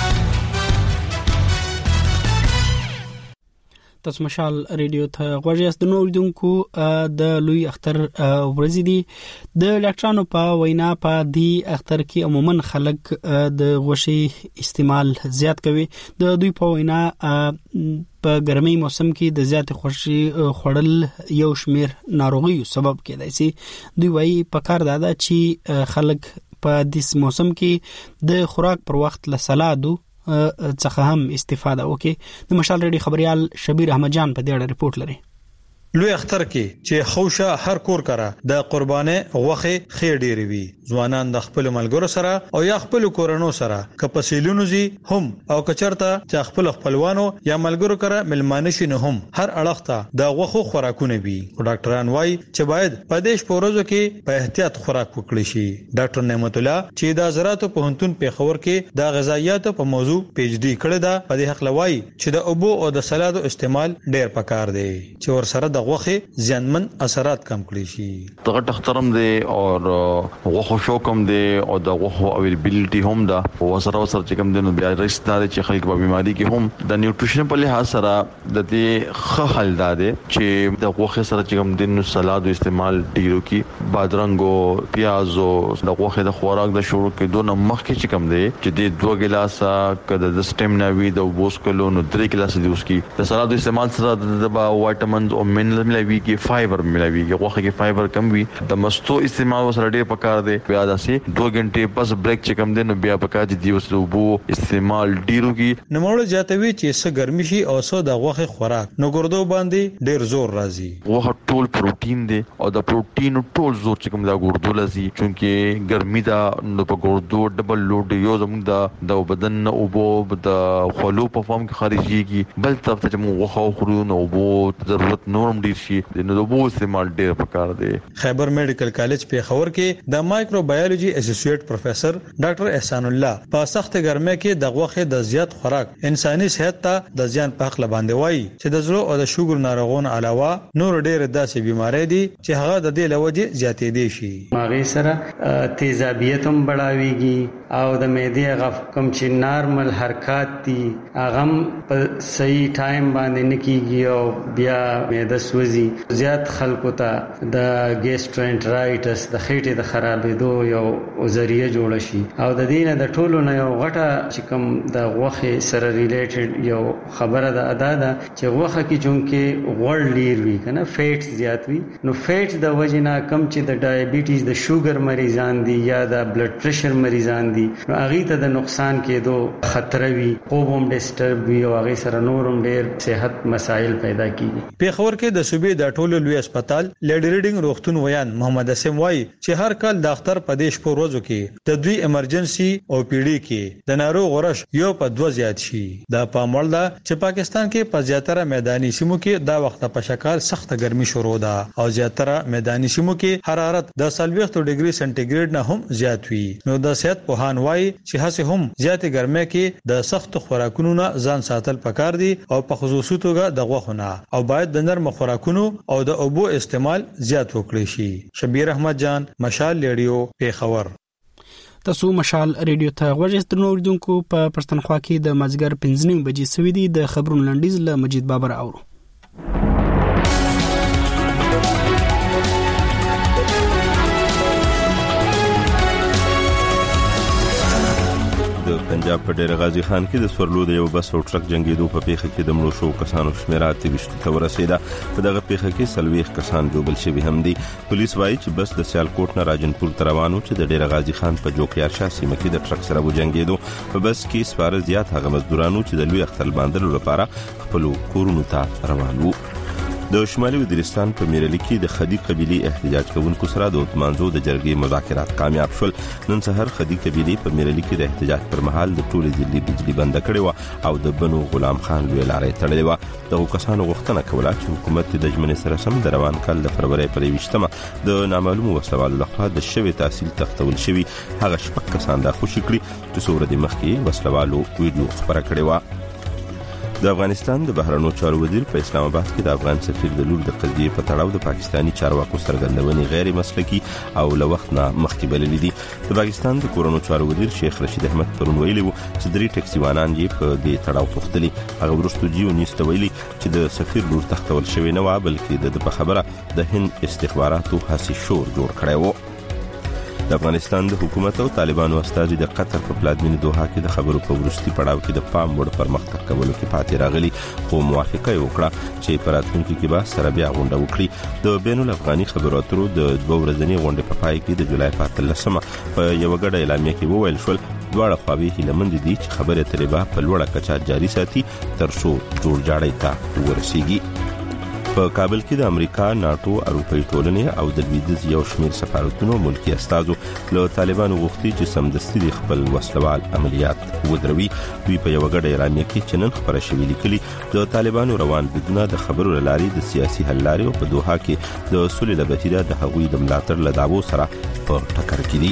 تاسو مشال ریډیو ته غوږی د نوریدونکو د لوی اختر ورځې دي. د ډاکټرانو په وینا په دې اختر کې عموما خلک د غوښې استعمال زیات کوي. د دوی په وینا په ګرمۍ موسم کې د زیات غوښې خوړل یو شمیر ناروغیو سبب کېدای شي. دوی وایي په کار دا چې خلک په دې موسم کې د خوراک پر وخت له سلادو څخه هم استفاده وکړي. د مشال ریډیو خبريال شبیر احمد جان په دې اړه رپورت لري. لوی اختر کې چې خوشا هر کور کرا د قربانه غوخه خې ډېری وي. ځوانان د خپل ملګرو سره او یا خپل کورونو سره کپسیلونو زی هم او کچرته چې خپل خپلوانو یا ملګرو کرا ملمانه شي نه هم هر اړخته د غوخو خوراکونه وي. ډاکټران وایي چې باید په دیش پورزو کې په احتیاط خوراک وکړي شي. ډاکټر نعمت الله چې د زراعت په هنتون په خبر کې د غذایات په موضوع PhD کړی دا په دې حق لوي چې د اوبو او د سلادو استعمال ډېر پکار دی چې ور سره د غوخه زیانمن اثرات کم کړي شي. دغه تخترم دی او غوخه شو کم دی او د غوخه اویلیبিলিټي هم ده او سره چې کم دی نو بیا ریسک دا چې خلک په بیماری کې هم د نیوټریشن په لحاظ سره د دې ښه حل ده چې د غوخه سره چې کم دی نو سلاد استعمال ډیرو کې بادرنګ پیاز او د غوخه د خوراک د شروع کې دوه مخکې چې کم دی چې د 2 ګلاسه کده د سټیمنا وی د وبوس کلو نو 3 ګلاسه دی اوس کې د سلاد استعمال سره د وایټامینز او منرل ملوي کې فایبر ملوي کې غوخه کې فایبر کم وي. د مستو استعمال سره ډېر پکار دی. بیا داسې 2 غنټې پس بریک چې کم دی نو بیا پکار دي اوس وبو استعمال ډیرو کې نموړ جاتوي چې څه ګرمي شي او څه د غوخه خوراک نو ګردو باندې ډېر زور راځي. غوخه ټول پروتین دی او د پروتین ټول زور چې کوم دا ګردو لذي چونکه ګرمي دا نو په ګردو ډبل لوډ یو زموږ د بدن او بو د خلو په فارم کې خارجيږي بل طرف ته موږ غوخه خورو نو بو ضرورت نورم ډیر شي د نوبو استعمال ډیر پکار دی. خیبر میډیکل کالج په خبر کې د مایکروبایولوژي اسوسییټ پروفیسور ډاکټر احسان الله په سخت ګرمۍ کې د غوخه د زیات خوراک انساني صحت ته د زیان په حق لباندې وایي چې د زړه او د شوګر ناروغانو علاوه نور ډیر داسې بيمارۍ دي چې هغه د دې لوجه زیاتې دي شي. ماغي سره تیزابیت هم بڑھاويږي او د معدې غف کم چې نارمل حرکات دي هغه په صحیح ټایم باندې نکېږي او بیا معده سوځي. زیات خلکو ته د ګیسټرنټرایټس د خېټې د خرابېدو یو ذریعہ جوړ شي او د دینه د ټولو نه یو غټه چې کوم د غوخه سره ریلیټډ یو خبره ده ادا ده چې غوخه کې چونکه غوړ ډیر وي کنه فیټس زیات وي نو فیټس د وجنه کم چې د ډایبټیز د شوګر مریضان دي یا د بلډ پريشر مریضان دي نو هغه ته د نقصان کېدو خطر وي خوبم ډیسټرب وي او هغه سره نورم ډیر صحت مسائل پیدا کیږي. په خبر کې د صوبې د ټولو لوی هسپتال لیډ ریډینګ روغتون ویان محمد اسم وای چې هر کال د خطر په دیش په ورځو کې د دوی ایمرجنسي او پیډي کې د ناروغ ورش یو په 2 زیات شي. دا پاموړ ده چې پاکستان کې په زیاتره میداني سیمو کې دا وخت په شکل سخت ګرمي شروع ده او زیاتره میداني سیمو کې حرارت د 40 ډیګري سنټیګریډ نه هم زیات وي. نو د صحت پوهان وايي چې هڅه هم زیات ګرمۍ کې د سخت خوراکونو نه ځان ساتل پکار دي او په خصوصي توګه د غوښونه او باید د نرم خوراکونو او د اوبو استعمال زیات وکړي شي. شبیر احمد جان، مشال ریډیو، پیښور. تاسو مشال ریډیو ته غوږی ستنو اوریدونکو په پښتونخوا کې د مازیګر 5:30 بجې سوي دي. د خبرونو لنډیز له مجید بابر اورو. د پنجاب په ډیر غازی خان کې د سورلو د یو بس او ټرک جنگیدو په پیښه کې د مړو شو کسانو شمېر 28 ته ورسېده. په دغه پیښه کې 40 کسان جوړل شوي هم دي. پولیس وایي چې بس د سیالکوټ نه راجنپور ته روانو چې د ډیر غازی خان په جوکیار شاه سیمه کې د ټرک سره وجنګیدو. په بس کې سپاره زیات هغه مزدورانو چې د لوی اختر باندې لپاره خپل کورونو ته روان وو. د شمالي وزیرستان په میرلی کې د خدی قبيله احتجاج کوونکو سره د اتمانزو د جرګې مذاکرات کامیاب شول. نن سحر خدی قبيله په میرلی کې د احتجاج پر مهال د ټولې ضلعې بجلی بند کړې و او د بنو غلام خان لوی لارې تړلې و. د کسانو غوښتنه کوله چې حکومت د جمنې سره سم د روان کال د فروری پر 28مه د نامعلومو وسلوالو لخوا د شوی تحصیل تختول شوی. هغه شپږ کسان د خوشی کړی چې څو ورځې مخکې وسلوالو ویډیو خبره کړې و. د افغانستان د بهرنیو چارو وزیر په اسلام آباد کې د افغان سفیر د لور د قضیې په تړاو د پاکستانی چارواکو څرګندونې غیر مسلکي او له وخت نه مخکې بللې دي. د پاکستان د کورونو چارو وزیر شیخ رشید احمد پرون ویلي وو چې 3 ټیکسي وانان یې په دې تړاو پوښتلي. هغه ورستو جیو نیوز ته ویلي چې د سفیر لور تختول شوی نه و بلکې د خبره د هند استخباراتو هڅې شور جوړ کړی و. د افغانستان د حکومت او طالبانو استازي د قطر په پلازمینه دوحه کې د خبرو په ورستي پړاو کې د پام وړ پرمختګ کولو کې پاتې راغلي خو موافقه وکړه چې په راتلونکي کې به سره بیا غونډه وکړي. د بین الافغاني خبرو اترو د 2 ورځنۍ غونډې په پای کې د جولای په 13مه په یو غړ اعلامیه کې وویل شول دواړه خواوې هیله مند دي چې خبره ترې په لوړه کچه جاري ساتي تر څو جوړ جاړی ته ورسیږي. په کابل کې د امریکا، ناتو، اروپאי ټولنې او د لویدیځ یو شمېر سفارتونو ملکی استازو له طالبانو غوښتي چې سمدستي خپل وسلوال عملیات ودروي. دوی په یو غړ اعلامیه کې چې نن خبره شوې لیکلي د طالبانو روان بدونه د خبرو لاري د سیاسي حل لاري او په دوحه کې د سولې د بهیره د حقوقي د ملاتړ له دعوو سره په ټکر کې دي.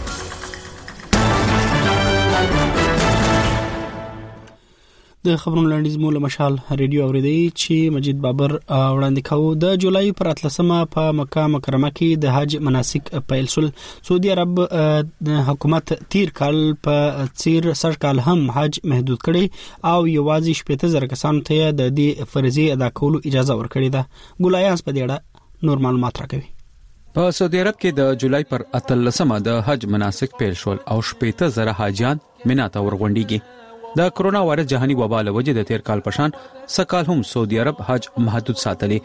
د خبرونو لنډیز مو له مشال ریډیو اوریدي چې مجید بابر وړاندې کاوه. د جولای پر 13مه په مکه مکرمه کې د حج مناسک پیل شول. سعودي عرب حکومت تیر کال په څیر سر کال هم حج محدود کړي او یوازې 70,000 کسانو ته د دې فرضي ادا کولو اجازه ورکړې ده. ګولایاس په دې اړه نور معلومات راکوي. په سعودي عرب کې د جولای پر 13مه د حج مناسک پیل شول او 70,000 حاجیان مینا ته ورغونډيږي. د کرونا وایرس جهاني وبا له وجې د تیر کال پشان سکال هم سعودي عرب حج محدود ساتلی.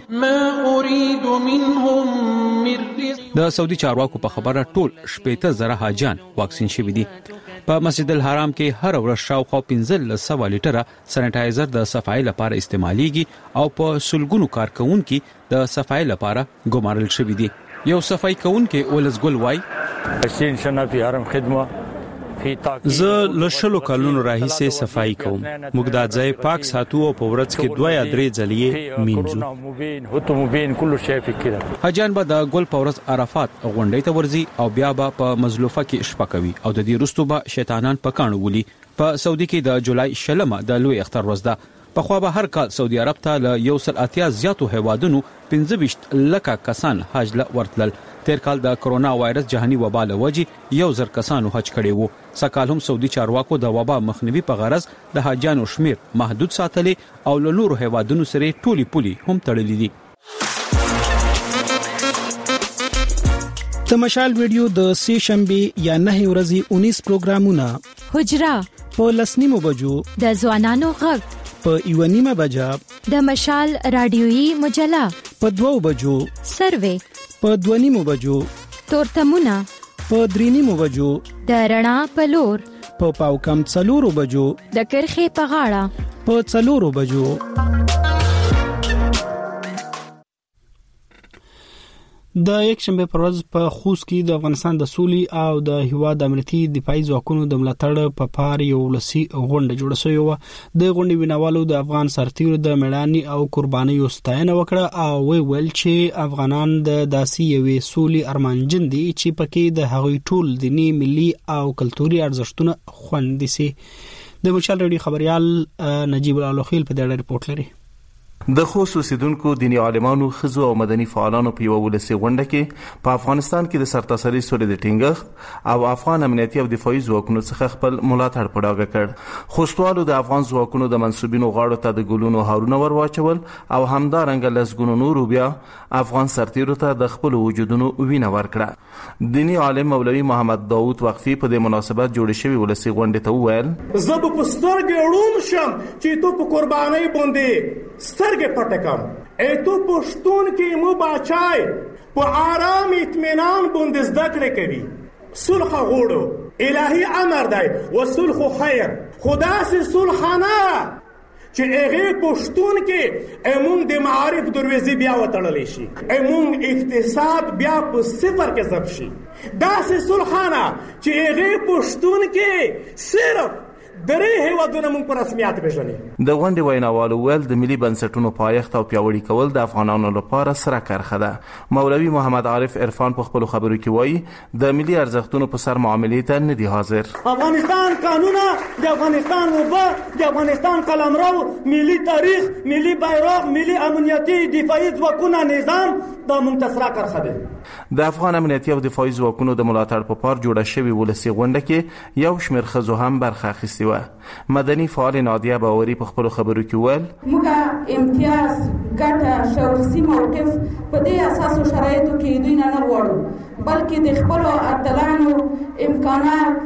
د سعودي چارواکو په خبره ټول 70,000 حاجیان واکسین شوي دي. په مسجد الحرام کې هر ورځ شاوخوا 1500 لیټره سانیټایزر د صفای لپاره استعماليږي او په سلګونو کارکونکو د صفای لپاره ګمارل شوي دي. یو صفای کونکو ولزګل وای حسین شنا فی حرم خدمه زه لشلو کلونو راهیسه صفائی کوم. موږ د ځای پاک ساتو او په ورځ کې 2 یا 3 ځلې مینځو. حاجیان به د ګل پورز عرفات غونډې ته ورځي او بیا به په مزلفه کې شپه کوي او د دې رستو به شیطانان پکانو ولي. په سعودي کې د جولای 20 د لوی اختر ورځ ده. په خو به هر کال سعودي عرب ته له 180 زیاتو هیوادونو 15 لکه کسان حج ل ورتلل. تیر کال د کرونا وایرس جهاني وبا له وجې 1000 کسانو حج کړي وو. سکال هم سعودي چارواکو د وبا مخنیوي په غرض د حاجانو شمیر محدود ساتلي او له نورو هیوادونو سره ټولي پولي هم تړلې دي. د مشال ویډیو د سه شنبه یا 9 ورځې 19 پروګرامونه حجرا په لسنیمو بجو د ځوانانو غږ په یونیمه بجا د مشال رادیويي مجله په 2 بجو سروې په 2 بجو تورتمونه په 3 بجو د رڼا په لور په پاو کم 4 بجو د کرخې په غاړه په 4 بجو. د یک شنبه پر ورځ په خوست کې د افغانستان د سولې او د هیواد امنیتي دفاعي ځواکونو د ملاتړ په پار یو ولسی غونډه جوړه شوې و. د غونډې ویناوالو د افغان سرتیرو د مړانې او قربانیو ستاینه وکړه او ویل چې افغانان د داسې یوې سولې ارمانجن دي چې پکې د هغوی ټول دینی، ملي او کلتوري ارزښتونه خوندي سي. د مشال رادیو خبريال نجیب الالخیل په دې ریپورت لري. د خوست اوسیدونکو دینی عالمانو، خزو او مدني فعالانو په یو ولسی غونډه کې په افغانستان کې د سرتاسري سولې د ټینګښت او افغان امنیتي او دفاعي ځواکونو څخه خپل ملاتړ په ډاګه کړ. خوستوالو د افغان ځواکونو د منسوبینو غاړو ته د ګلونو هارونه ور واچول او همدارنګه لسګونو نورو بیا افغان سرتیرو ته د خپل وجودونو وینه ورکړه. دینی عالم مولوي محمد داوود وقفي په دې مناسبت جوړ شوی ولسی غونډه ته وویل: زه په سترګې ړوند شم چې تو په قربانۍ باندې سترګې پټکم. تو پښتون کې مو بچای په آرام اطمینان باندې زده کړې کوي. صلح غوړو الهي امر دی او صلح خیر. خدا سي صلح نه چې هغه پښتون کې امون د معارف دروازې بیا وتړلې شي، امون اقتصاد بیا په صفر کې ضرب شي. دا سي صلح نه چې هغه پښتون کې صرف درې هیوادونه مونږ په رسمیت پیژني. د غونډې ویناوالو ویل د ملي بنسټونو پایښت او پیاوړي کول د افغانانو لپاره سره کرخه ده. مولوي محمد عارف عرفان په خپل خبرو کې وایي د ملي ارزښتونو په سر معاملې ته نه دي حاضر. افغانستان قانونه، د افغانستان اوبه، د افغانستان قلمرو، ملي تاریخ، ملي بیرغ، ملي امنیتي دفاعي ځواکونه، نظام دا مونږ ته سره کرخه ده. د افغان امنیتي او دفاعي ځواکونو د ملاتړ په پار جوړه شوې ولسی غونډه کې یو شمېر ښځو هم برخه اخیستې وه. مدني فعال نادیه باوري په خپل خبرو کې ویل: موږ امتیاز، ګټه، شخصي موقف په دې اساسو شرایطو کې دوی نه غواړو، بلکې د خپل اتلانو امکانات،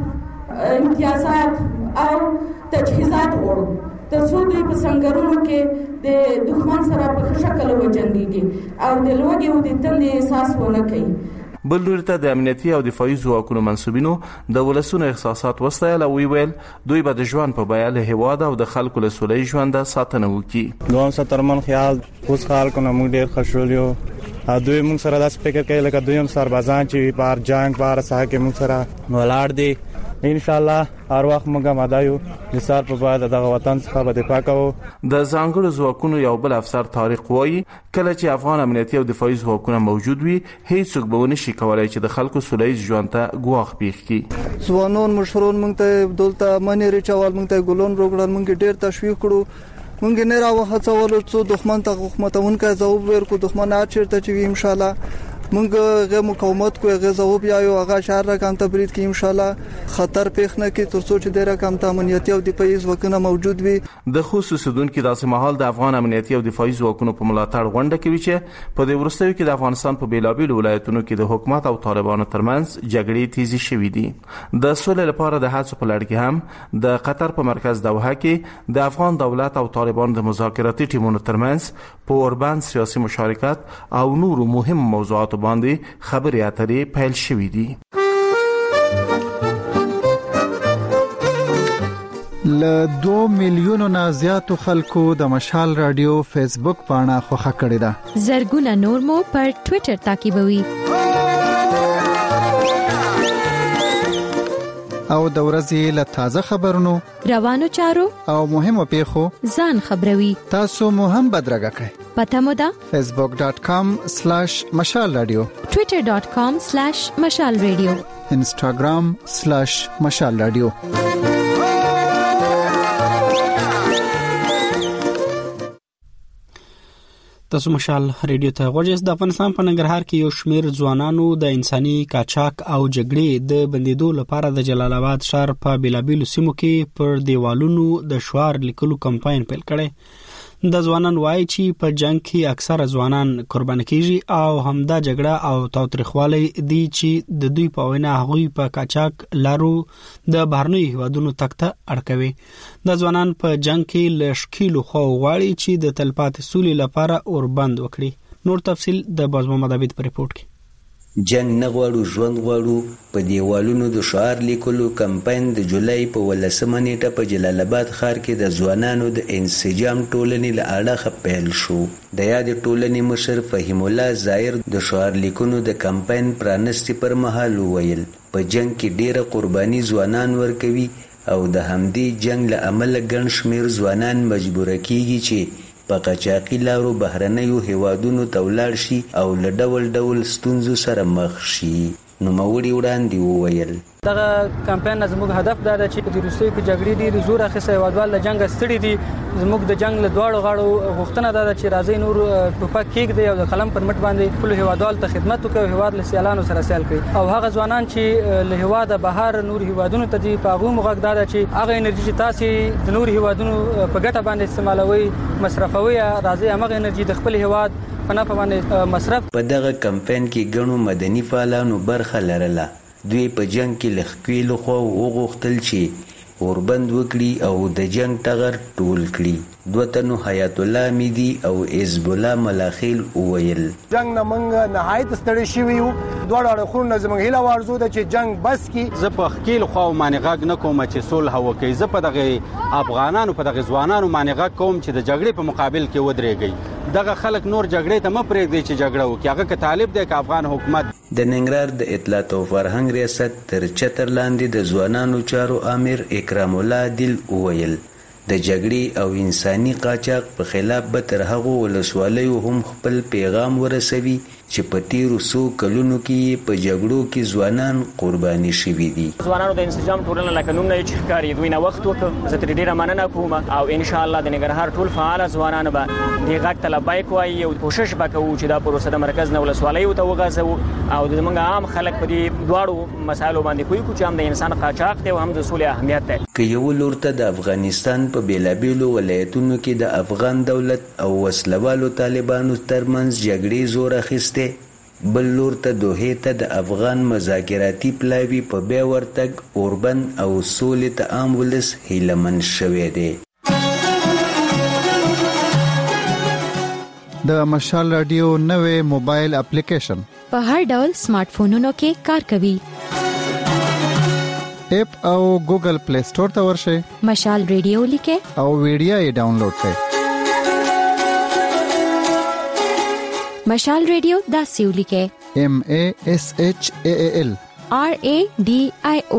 امتیازات او تجهیزات غواړو ترڅو دوی په سنگرونو کې د دښمن سره په شکل وجنګيږي او د لوږې او د تندې احساس ونه کوي. بل لوري ته د امنیتي او دفاعي ځواکونو منسوبینو د ولسونو احساسات وستایل او ویل دوی به د ژوند په بیه له هیواد او د خلکو له سولې ژوند ساتنه وکړي. دوه سترمن خیال اوس خلکو نه موږ ډیر خوشالیو. دوی موږ سره داس فکر کوي لکه دوی هم سربازان چې بار جنگ بار ساه کې موږ سره ولار دي. ان شاء الله هر وخت موږ مدایو د سر په بعد دغه وطن څخه به دفاع کوو. د ځانګړو ځواکونو یو بل افسر طارق وایي کله چې افغان امنیتي او دفاعي ځواکونه موجود وي هیڅوک به ونه شي کولای چې د خلکو سولې ژوند ته ګواښ پیښ کړي. ځوانان مشرون موږ ته دلته منی رچوال موږ ته ګلون روغړل موږ ډیر تشویق کړو. موږ نه راوخڅول چې دښمن ته حکومتونکو ځواب ورکو. دښمن اچرته چې ان شاء الله موږ غو مقاومت کوو، غو ځواب یایو، هغه شهر رقم تبرید کې ان شاء الله خطر پیښ نه کی ترڅو چې د رقم ته امنیتي او دفاعي ځواکونه موجود وي. د خصوصي سودونکو داسې مهال د افغان امنیتي او دفاعي ځواکونو په ملاتړ غونډه کوي چې په دې ورستیو کې د افغانستان په بیلابیل ولایتونو کې د حکومت او طالبانو ترمنځ جګړې تیزی شوې دي. د سولې لپاره د هڅو په لړ کې هم د قطر په مرکز دوحه کې د افغان دولت او طالبانو د مذاکراتي ټیمونو ترمنځ په اوربند سیاسي مشارکت او نورو مهم موضوعاتو باندې خبرې اترې پیل شوې دي. ل 2 میلیونو نه زیاتو خلکو د مشال رادیو فیسبوک پاڼه خوښه کړې ده. زرګونه نور مو پر ټوئیټر تعقیبوي. او د ورځې له تازه خبرونو، روانو چارو او مهمو پیښو ځان خبروي. تاسو مو هم بدرګه کړئ. پته مو ده facebook.com/mashalradio، twitter.com/mashalradio، instagram/mashalradio. تاسو مشال ریډیو ته غوږی. د افغانستان په ننګرهار کې یو شمېر ځوانانو د انساني قاچاق او جګړې د بندیدو لپاره د جلال آباد ښار په بیلابیلو سیمو کې پر دیوالونو د شعار لیکلو کمپاین پیل کړی. د ځوانان وایي چې په جنگ کې اکثره ځوانان قربان کیږي او همدا جګړه او تاوتریخوالی دي چې د دوی په وینا هغوی په قاچاق لارو د بهرنیو هیوادونو تګ ته اړ کوي. د ځوانان په جنگ کې له شکیلو خو غواړي چې د تلپاتې سولې لپاره اوربند وکړي. نور تفصیل د باز محمد عبید په ریپورت کې. جنگ نه غواړو ژوند غواړو په دیوالونو د شعار لیکلو کمپاین د جولای په 18 نیټه په جلال آباد ښار کې د ځوانانو د انسجام ټولنې له اړخه پیل شو. د یاد ټولنې مشر فهیم الله ظاهر د شعار لیکونو د کمپاین پرانستي پر مهال وویل په جنگ کې ډیره قرباني ځوانان ورکوي او د همدې جنگ له امله ګڼ شمېر ځوانان مجبوره کیږي چې په قاچاقي لارو بهرنیو هیوادونو ته ولاړ شي او له ډول ډول ستونزو سره مخ شي. نوموړي وړاندې وویل دغه کمپاین زموږ هدف دا دی چې د روسیې په جګړې ډېر زور اخیستی هیوادوال له جنګه ستړي دي. زموږ د جنګ له دواړو غاړو غوښتنه دا ده چې راځئ نور ټوپک کېږدئ او د قلم پر مټ باندې خپلو هیوادوالو ته خدمت وکړي او هیواد له سیالانو سره سیال کړي او هغه ځوانان چې له هیواده بهر نور هیوادونو ته ځي په هغوی مو غږ دا ده چې هغه انرژي چې تاسې د نور هیوادونو په ګټه باندې استعمالوئ مصرفوئ راځئ همغه انرژي د خپل هیواد په نفع باندې مصرف. په دغه کمپاین کې ګڼو مدني فعالانو برخه لرله. دوی په جنگ کې له ښکېلو خواو وغوښتل چې اوربند وکړي او د جنگ ټغر ټول کړي. دوه تنو حیات الله امیدي او حزب الله ملاخیل وویل جنگ نه موږ نهایت ستړي شوي یو. دواړو اړخونو زموږ هیله وارزو ده چې جنگ بس کړي. زه په ښکېلو خواو باندې غږ نه کوم چې صلح وکړي. زه په دغه افغانانو په دغه ځوانانو باندې غږ کوم چې د جګړې په مقابل کې ودرېږي. دغه خلک نور جګړې ته مه پرېږدي چې جګړه وکړي. هغه که طالب دی که افغان حکومت. د ننګرهار د اطلاعات او فرهنګ ریاست تر چتر لاندې د ځوانانو چارو امیر اکرام الله عادل وویل د جګړې او انساني قاچاق په خلاف به تر هغو ولسوالیو هم خپل پیغام ورسوي چې په تیرو څو کلونو کې په جګړو کې ځوانان قرباني شوي دي. ځوانانو د انسجام ټولنه لکه نوم نه چې ښکاري دوی نه وخت وکړ. زه ترې ډېره مننه کوم او ان شاء الله د ننګرهار ټول فعال ځوانان به دې غږ ته لبیک وایي او کوشش به کوو چې دا پروسه د مرکز نه ولسوالیو ته وغځوو او زموږ عام خلک په دې دواړو مسایلو باندې کوي چې هم د انسان قاچاق دی او هم د سولې اهمیت دی. که یو لور ته د افغانستان په بیلابیلو ولایتونو کې د افغان دولت او وسلوالو طالبانو ترمنځ جګړې زور اخیسته بل لور ته دوحې ته د افغان مذاکراتي پلاوي په بیا ورتګ اوربند او سولې ته عام ولس هیلهمن شوی دی. د مشال رادیو نوې موبایل اپلیکیشن په هر ډول سمارټ فونونو کې کار کوي. اپ او ګوګل پلی سٹور ته ورشئ. مشال رادیو لیکه او ویډیو یې ډاونلوډ کړئ. مشال رادیو داسې ولیکه MASHAAL RADIO.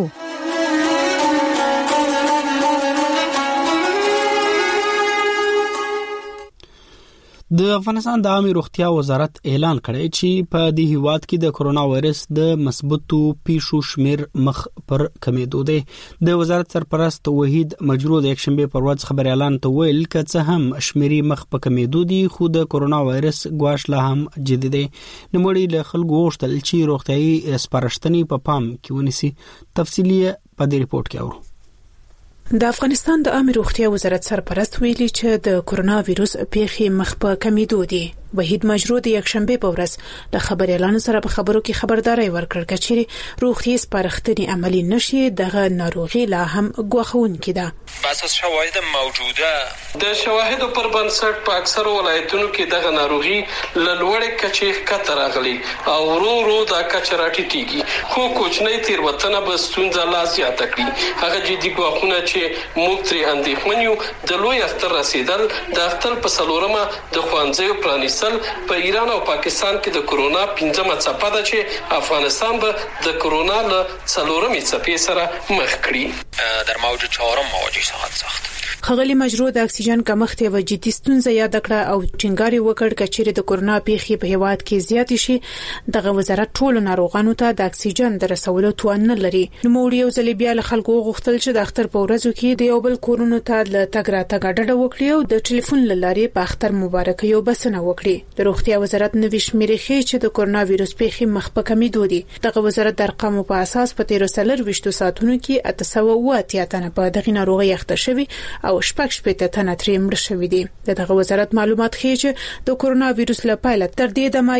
د افغانستان د عامه روغتیا وزارت اعلان کړی چې په دې هیواد کې د کرونا وایرس د مثبتو پیښو شمیر مخ پر کمیدو دی. د وزارت سرپرست وحید مجرو د یکشنبه پر ورځ خبر اعلان ته ویل چې څه هم شمیرې مخ په کمیدو دي خو د کرونا وایرس ګواښ لا هم جدي دی. نوموړي له خلکو غوښتل چې روغتيایي سپارښتنې په پام کې ونیسي. تفصیلی په دې ریپورت کې اورو. د افغانستان د عامه روغتیا وزارت سرپرست ویلي چې د کرونا وایرس پیښې مخ په کمیدو دي. وحید مجرو د یکشنبه په ورځ د خبر اعلان سره په خبرو کې خبرداري ورکړه چې روغتي سپارښتنې عملي نشي دغه ناروغي لا هم ګواښونکې ده. اساس شواهد موجوده د شواهدو پر بنسټ په اکثر ولایتونو کې دغه ناروغي لوړې کچې ښکته راغلي او ورو دا کچه راټیټیږي خو کوچنۍ تیروتنه به ستونزه لا زیاته کړي. هغه جدي ګواښونه چې موږ ترې اندېښمن یو د لوی اختر رسیدل د اختر په څلورمه د ښوونځیو پرانیستل په ایران او پاکستان کې د کرونا 5مه څپه ده چې افغانستان به د کرونا له 4مې څپې سره مخ کړي. در موج 4 مواجه خواهد ساخت. خغلی مجرو د اکسیجن کمښت یو جدي ستونزه یاد کړه او ټینګار وکړ چې د کرونا پیښې په هیواد کې زیات شي دغه وزارت ټول ناروغانو ته د اکسیجن د رسولو توان نه لري. نو یو ځل بیا له خلکو غوښتل چې د اختر په ورځو کې د یو بل کورونو ته له تګ راتګ ډډه وکړي او د ټلیفون لارې په اختر مبارک یو بسنه وکړي. د روغتیا وزارت نوې شمیرې ښیي چې د کرونا وایرس پیښې مخ په کمیدو دي. دغه وزارت د ارقامو په اساس په 13 ساعتونو کې 880 تنه په دغه ناروغي اخته شوي او شپږ تنه ترې مړه شوي دي. دغه وزارت معلومات ښیي چې د کرونا وایرس له پیله تر دې دمه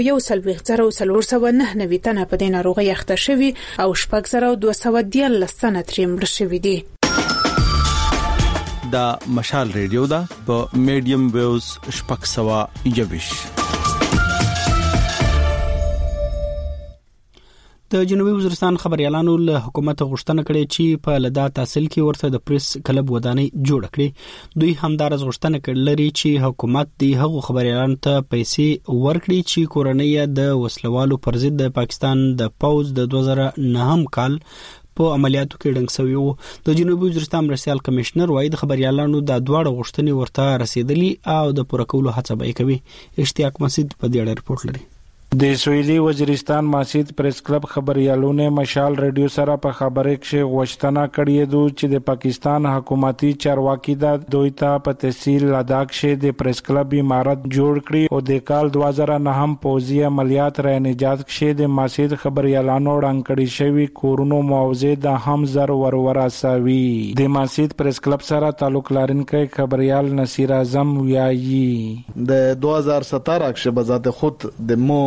1,109 تنه په دې ناروغي اخته شوي او 6,213 تنه ترې مړه شوي دي. دا مشال ریډیو دا په میډیم ویوز 621. د جنوبي وزیرستان خبريالانو له حکومت غوښتنه کړې چې په لدا تحصیل کې ورته د پریس کلب ودانۍ جوړ کړي. دوی همدارس غوښتنه کړلري چې حکومت د هغو خبريالانو ته پیسې ورکړي چې کورنۍ د وسلوالو پر ضد د پاکستان د پوز د 2009 کال په عملیاتو کې ډنګ شوی وو. د جنوبي وزیرستان مرستيال کمشنر وايي د خبريالانو د دواړو غوښتنې ورته رسیدلي او د پوره کولو هڅه به کوي. اشتیاق مسعود په دې اړه رپورت لري. د سویلي وزیرستان ماسید پریس کلب خبريالونه مشال رادیو سره په خبرې کې غوښتنه کړې ده چې د پاکستان حکومتي چارواکي د دوی ته په تحصیل لداخ شه د پریس کلب عمارت جوړ کړي او د کال 2009 پوزي عملیات را نجات شه د ماسید خبريالانو وړاندې کړي شوی کورونو معاوضه د هم زر ورساوي. د ماسید پریس کلب سره تعلق لرونکي خبريال نصیر اعظم ویایي د 2017 کې بذات خود د مو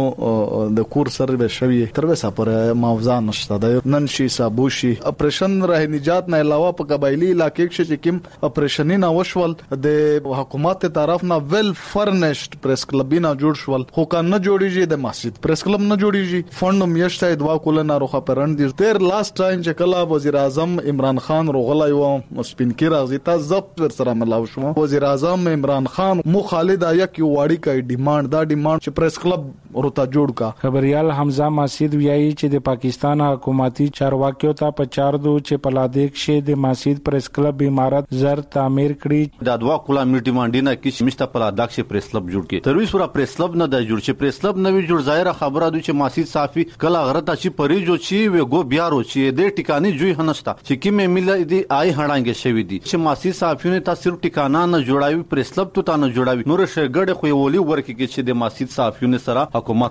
د کور سره به شوی تر وسه پر معاوضه نشته د نن شي صابوشي اپریشن راه نجات نه علاوه په قبایلی علاقې کې چې کوم اپریشن نه وشول د حکومت طرف نه ویل فرنشډ پریس کلب نه جوړ شول خو کان نه جوړیږي د مسجد پریس کلب نه جوړیږي فند میشته دوا کول نه روخه پرند دي تیر لاست ټایم چې کله وزیر اعظم عمران خان روغلای و سپین کی راځي تا ضبط ور سره ملاو شو. وزیر اعظم عمران خان مو خالد آیا کی واړی کوي ډیماند دا ډیماند چې پریس کلب ورته جوړ کا. خبريال حمزه ماسید ویایي چې د پاکستان حکومتي چارواکیو ته په چار دو چې پلادیک شه د ماسید پریس کلب عمارت زر تعمیر کړي. د دوا کولا میټی مانډینا کې مشته پلادک شه پریس کلب جوړ کړي. ترویس پورا پریس کلب نه د جوړ چې پریس کلب نه وی جوړ ظاهر خبره ده چې ماسید صافي کلا غرتا چې پریجو چې وی ګو بیارو چې د ټیکانی جوړ هنستا چې کې مل دي آی هړانګه شوی دي چې ماسید صافي نه تاسو ټیکانا نه جوړاوي پریس کلب ته نه جوړاوي نور شه ګډه خو ولی ورکه کې چې د ماسید صافي نه سره حکومت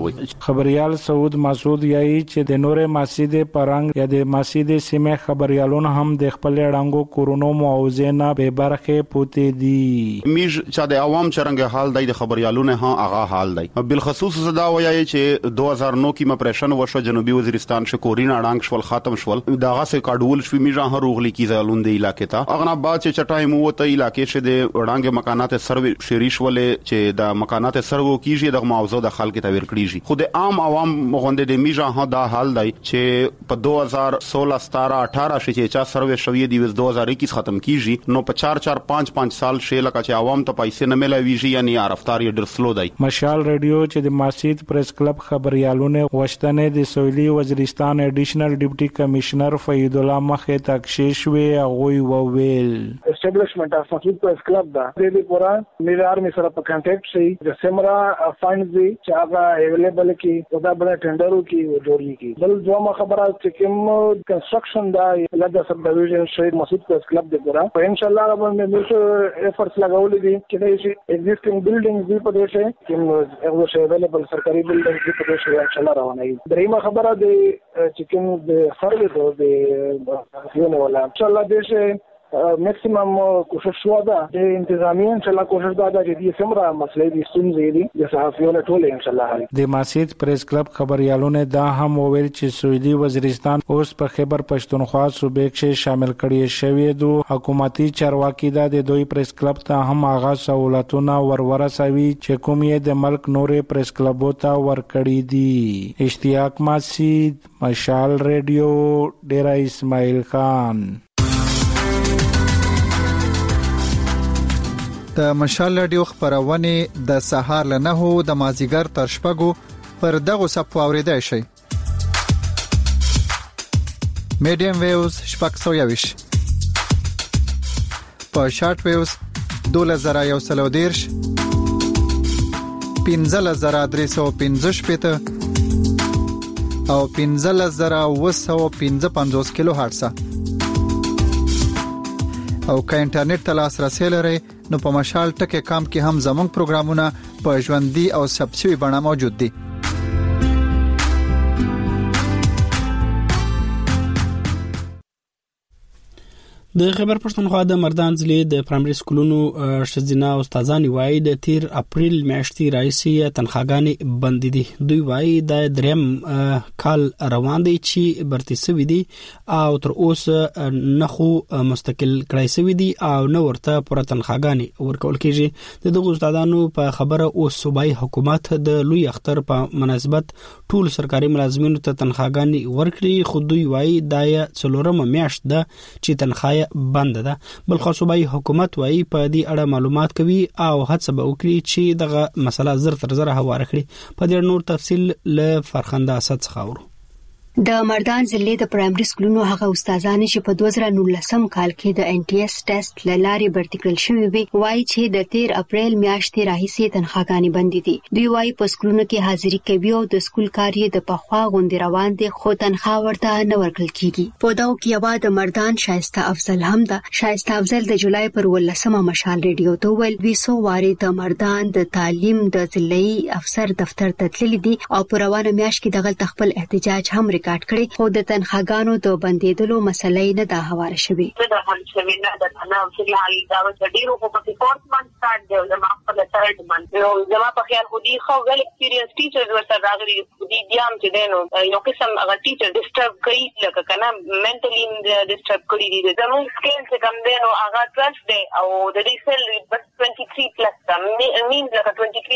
خبريال سعود مسعود یایي چې د نورې مسجد پرنګ یا د مسجد سیمه خبريالون هم د خپل ډنګو کورونو معاوضه نه به برخه پوتې دي. میج چې د عوام چرنګ حال دی د خبريالونه ها هغه حال دی. بالخصوص صدا وایي چې 2009 کې مپریشن وشو جنوبي وزیرستان شکورین اړنګ شول ختم شول داغه سه کاډول شو میجا هر روغلی کی زالون دی علاقې ته اغنا بعد چې چټای مو ته علاقې شه د وړانګ مکانات سروي شریش ولې چې د مکانات سرو کیږي د معاوضه د خلک ته ورکړي خو د عام عوام غونډې د میجا ها دا حال دی چې په 2016 17 18 چې چا سروي شوی دی 2021 ختم کیږي نو په 4-4-5 سال شې لکه چې عوام ته پیسې نه ملويږي یعنی رفتار یې ډېر سلو دی. مشال رادیو چې د ماسید پریس کلب خبريالونه غوښتنه د سویلي وزیرستان اډیشنل ډیپټي کمشنر فید الله مخه تکشیش وی هغه وویل اسټابلیشمنت اف ماسید پریس کلب دا د دې پورا میرا آرمي سره په کانټیکټ شي د سیمرا فاینډز دی چې هغه اویلیبل کی دا بل ټندرو کی جوړی کی بل دوه خبره چې کوم کنستراکشن دا لږه سب ډیویژن شهید مسعود پریس کلب دی پورا په ان شاء الله باندې موږ افورټس لګولې دي چې دا ایگزیسټینګ بلډینګز دی په دې چې کوم هغه شی اویلیبل سرکاري بلډینګز دی په دې چې ان شاء الله روانه وي. دریمه خبره دی چې کوم د سرویس دی یو ولا ان شاء الله دې میکسیمم کوشش شو دا د انتظامیه ان شاء الله کوشش دا چې دې سمره مسلې دي ستونزې دي د صحافیونو ټول ان شاء الله. د ماسید پریس کلب خبريالونه دا هم وویل چې سویلي وزیرستان اوس په خیبر پښتونخوا صوبې کې شامل کړي شوی دو حکومتي چارواکي دا د دوی پریس کلب ته هم هغه سہولتونه ورسوي چې کوم یې د ملک نورې پریس کلبو ته ورکړي دي. اشتیاق مسعود مشال رادیو ډیرا اسماعیل خان. د مشال رادیو خبرونه د سهار له 9 د مازیګر تر شپږو پر دغه صفو اوریدای شي. میډیم ویوز شپږ په شارټ ویوز 2113 15315 او 15955 کیلو هرتز. او که انټرنیټ ته لاسرسي لرئ نو په مشال ټکی کام کې هم زموږ پروګرامونه په ژوندۍ او ثبتشوي بڼه موجود دي. د خیبر پښتونخوا د مردان ضلع د پرایمري سکولونو شزینا استادان وایي د 13 اپریل میاشتې راځي تنخواګانې بند دي. دوی وایي د دریم کال روان دي چې برتي سوي دي او تر اوسه نه خو مستقل کړای سوي دي او نه ورته پر تنخواګانې ورکول کیږي. د استادانو په خبره او صوبایي حکومت د لوی اختر په مناسبت ټول سرکاري ملازمینو ته تنخواګانې ورکړي، خو دوی وایي دا څلورمه میاشت ده چې تنخواه بند ده. بل خو صوبایي حکومت وایي په دې اړه معلومات کوي او هڅه به وکړي چې دغه مسله زر تر زر هواره کړي. په دې نور تفصیل له فرخنده اسد څخه اورو. د مردان ضلع د پرایمري سکولونو هغه استادان چې په 2019 کال کې د ان ټي اس ټیسټ لاري برتي کړل شوی وي وایي چې د 13 اپریل میاشتې راهیسې تنخواګانې بند دي. دوی وایي په سکولونو کې حاضري کوي او د سکول کار یې د پخوا غونډې روان دي، خو تنخواه ورته نه ورکړل کیږي. په داو کې یو د مردان شایسته افضل هم ده. شایسته افضل د جولای پر 18 مشال ریډیو ته ویل 200 واره د مردان د تعلیم د ضلعي افسر دفتر ته تللی دي او په روانه میاشت کې دغه خپل احتجاج هم کړی، خو د تنخواګانو د بندیدلو مسلې نه دا هواره شوې. د حل شوې نه د تناو چې حل دا د ډیرو په 4th month start دی او زما په 3rd month نو زما په خیال خو دي خو ول ایکسپیرینس ټیچرز ورته راغلي دي دیام چې دینو یو قسم هغه ټیچر ډیسټرب کوي لکه کنه منټلی ډیسټرب کوي دي زموږ سکیل چې کوم دینو هغه 12 دی او د دې سیلری بس 23 پلس means like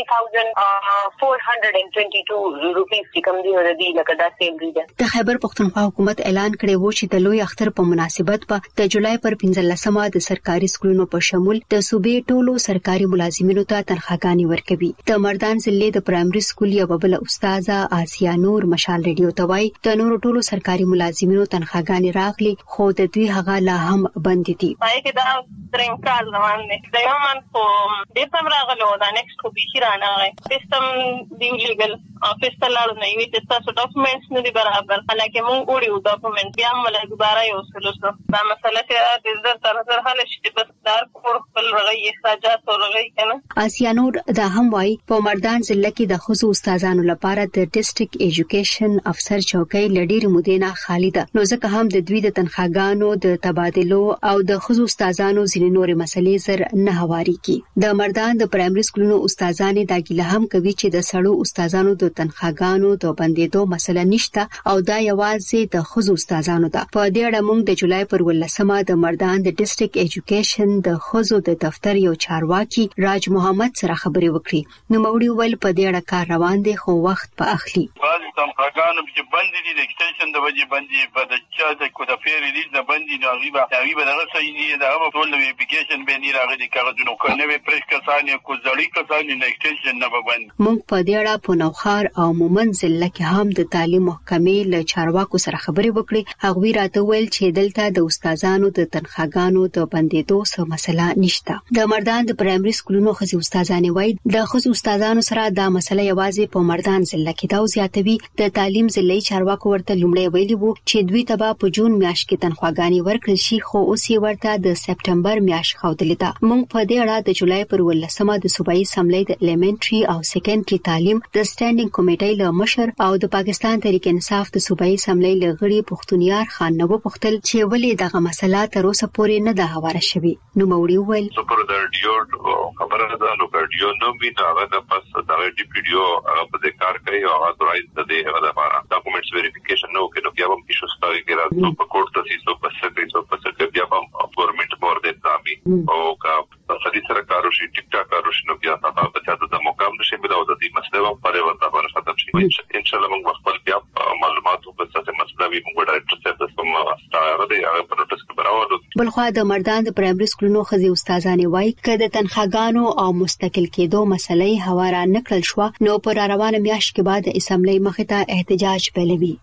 23,422 rupees چې کوم دی ورته لکه دا سیلری ده. د خیبر پښتونخوا حکومت اعلان کړی و چې د لوی اختر په مناسبت په د جولای پر 15مه د سرکاري سکولونو په شمول د صوبې ټولو سرکاري ملازمینو ته تنخواګانې ورکوي. د مردان ضلع د پرایمري سکول یو بل استاده آسیا نور مشال ریډیو ته وایي د نور ټولو سرکاري ملازمینو تنخواګانې راغلي، خو د دوی هغه لا هم بند دي. پای کې دا دریم کال روان دي. د یو من په دې تم راغلو دا نیکسټ کو به شرانه سیستم دی لیګل افیس ته لاړو نه وي چې تاسو ډاکومېنټس نه دي برابر، حالکه مونږ وړو ډاکومېنټ بیا موږ دوباره یو سلوسو دا مسله چې د زر تر زر حل شي بس دار کور خپل رغي اخراجات او رغي کنه. آسیا نور دا هم وایي په مردان ضلع کې د خصوصي استادانو لپاره د ډیسټریکټ ایجوکیشن افسر چوکۍ لډیر مدینه خالی ده، نو ځکه هم د دوی د تنخواګانو د تبادلو او د خصوصي استادانو ځینې نور مسلې زر نه هواري کی. د مردان د پرایمري سکولونو استادان دا ګیله هم کوي چې د سړو استادانو د تنخواګانو د بندیدو مسله نشته او دا یوازې د خصوصي استادانو ده. په دې اړه موږ د جولای پر 18مه د مردان د ډیسټریکټ ایجوکیشن د خصوصي د دفتر یو چارواکي راج محمد سره خبرې وکړې. نو موږ ویل په دې اړه کار روان دی خو وخت په اخلي. بعض تنخواګانو چې بند دي د ایکسټنشن د وجې بند دي په د چا د کو د فیر ریلیز نه بند دي نو غیبه دغه صحیح دي دا په ټول ویریفیکیشن به نه راغلي کاغذونو کو نه پرېش کسانې کو ځړی کسانې نه ایکسټنشن نه بند. موږ په دې اړه په نوخار او مومن ضلع کې هم د تعلیم محکمې له چارواکو سره خبرې وکړې. هغوی راته ویل چې دلته د استادانو د تنخواګانو د بندیدو څه مسله نشته. د مردان د پرایمري سکولونو خصوصي استادان وایي د خصوصي استادانو سره دا مسله یوازې په مردان ضلع کې دا زیاتوي. د تعلیم ضلعي چارواکو ورته لومړی ویلي وو چې دوی ته په جون میاشت کې تنخواګانې ورکړل شي، خو اوس یې ورته د سپټمبر میاشت ښودلې ده. موږ په دې اړه د جولای پر 18مه د صوبایي اسمبلی د الیمنټري او سیکنډري تعلیم د سټانډینګ کمیټې له مشر او د پاکستان تحریک انصاف د صوبایي اسمبلی له غړي پښتونیار خان نو پختل چې ولې دغه مسله تر اوسه پورې نه ده هواره شوې. نو موړي ویل سپر د ډیو خبره ده نو ډیو نو می دا هغه پس دا ډی پی ډیو هغه په کار کوي او هغه درایز د دې هغه لپاره ډاکومېنټس ویریفیکیشن نو کې نو بیا هم ایشو ستاري کې راځو په کوړه تاسو سو په سکه بیا هم ګورنمنت بورډ ایگزامي او کا صدې سره کارو شي ټیک ټاک کارو شي نو بیا تاسو په چاته د مقام نشي ملاو د دې مسله په اړه ورته باندې ختم شي. ان شاء الله موږ خپل بیا معلوماتو په څه مسله وي موږ ډایرکټر صاحب ته ستاره دی هغه په نوټس کې براوړو. بلخوا د مردان د پرایمري سکولونو خزي استادان وایي چې د تنخواګانو او مستقل کېدو مسلې هواره نکړل شو نو پر روانه میاشت کې بعد اسمبلی مخې ته احتجاج پیلوي.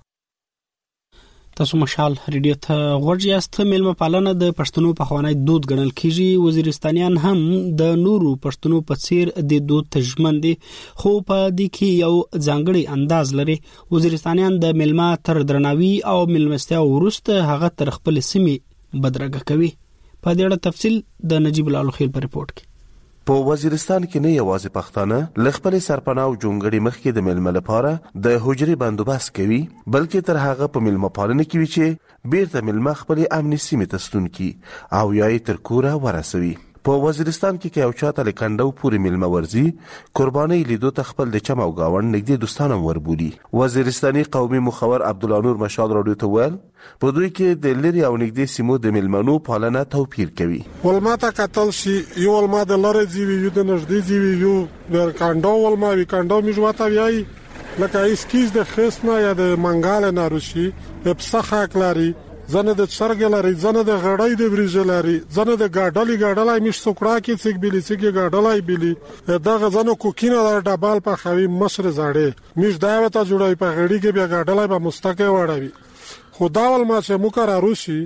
تاسو مشال ریډیو ته ورجاست. ملما پالنه د پښتنو په خوانی دود ګڼل کیږي. وزیرستانیان هم د نورو پښتنو په څیر د دود تجمن دي، خو په دې کې یو ځانګړي انداز لري. وزیرستانیان د ملما تر درناوي او ملمستیا ورسته هغه تر خپل سیمې بدرګه کوي. په دې اړه تفصیل د نجیب الله خیل په ریپورت کې. په وزیرستان کې نه یوازې پښتانه ل خپل سرپناه او جونګړي مخ کې د ململ لپاره د حجرې بندوبست کوي، بلکې تر هغه په ملمه پالنه کې وي چې بیرته ملمه خپل امني سیمه تستون کی او یای تر کوره ورسوي. په وزیرستان کې یو چاته لکندو پوری ملمه ورزي قرباني لیدو ته خپل د چم او گاوند نږدې دوستانم وربولي. وزیرستاني قومي مخور عبدالله نور مشال راډیو ته ویل په دوی کې د لری او نږدې سیمو د ملمنو پالنه توپیر کوي. ولماته قتل شي یو ولما د لری زیوی یو د نږدې زیوی یو د کاندو ولما وی کاندو میجواته وی لکه اسکیز د خصنه یا د منګال ناروشي په پسخه کلاري زنه د چرګ لري، زنه د غړای د بریج لري، زنه د ګاډلای مش سوکړه کې څګ بلی څګ ګاډلای بلی دا غزنه کوکینه د ډبال په خوي مشر زاړې مش داوته جوړای په غړي کې بیا ګاډلای په مستقه وړوي. خداول ما چې مکر روشي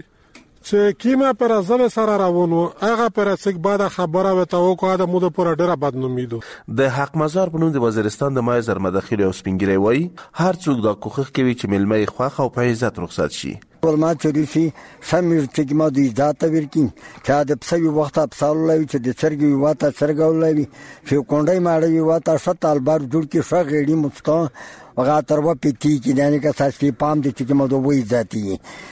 چې کیما پر ازل سره راوونو هغه پر څګ بعد خبره وته او کو د مود پر ډیره بدنومیدو. د حق مزار په نوم د وزیرستان د مایزر مداخله او سپینګری وای هر څوک د کوخخ کوي چې ملمه خوخه او په عزت رخصت شي. ولما چریشي سمیر تګما د ذات ورکین چې د پسوي وخت ابصالوي چې د چرګي واته چرګولوي چې کونډای ماړي واته شتال بار جوړ کې شغېړي مستا وغا تروا پتی کې دانه کا ساسي پام د چې مو دوی ذاتي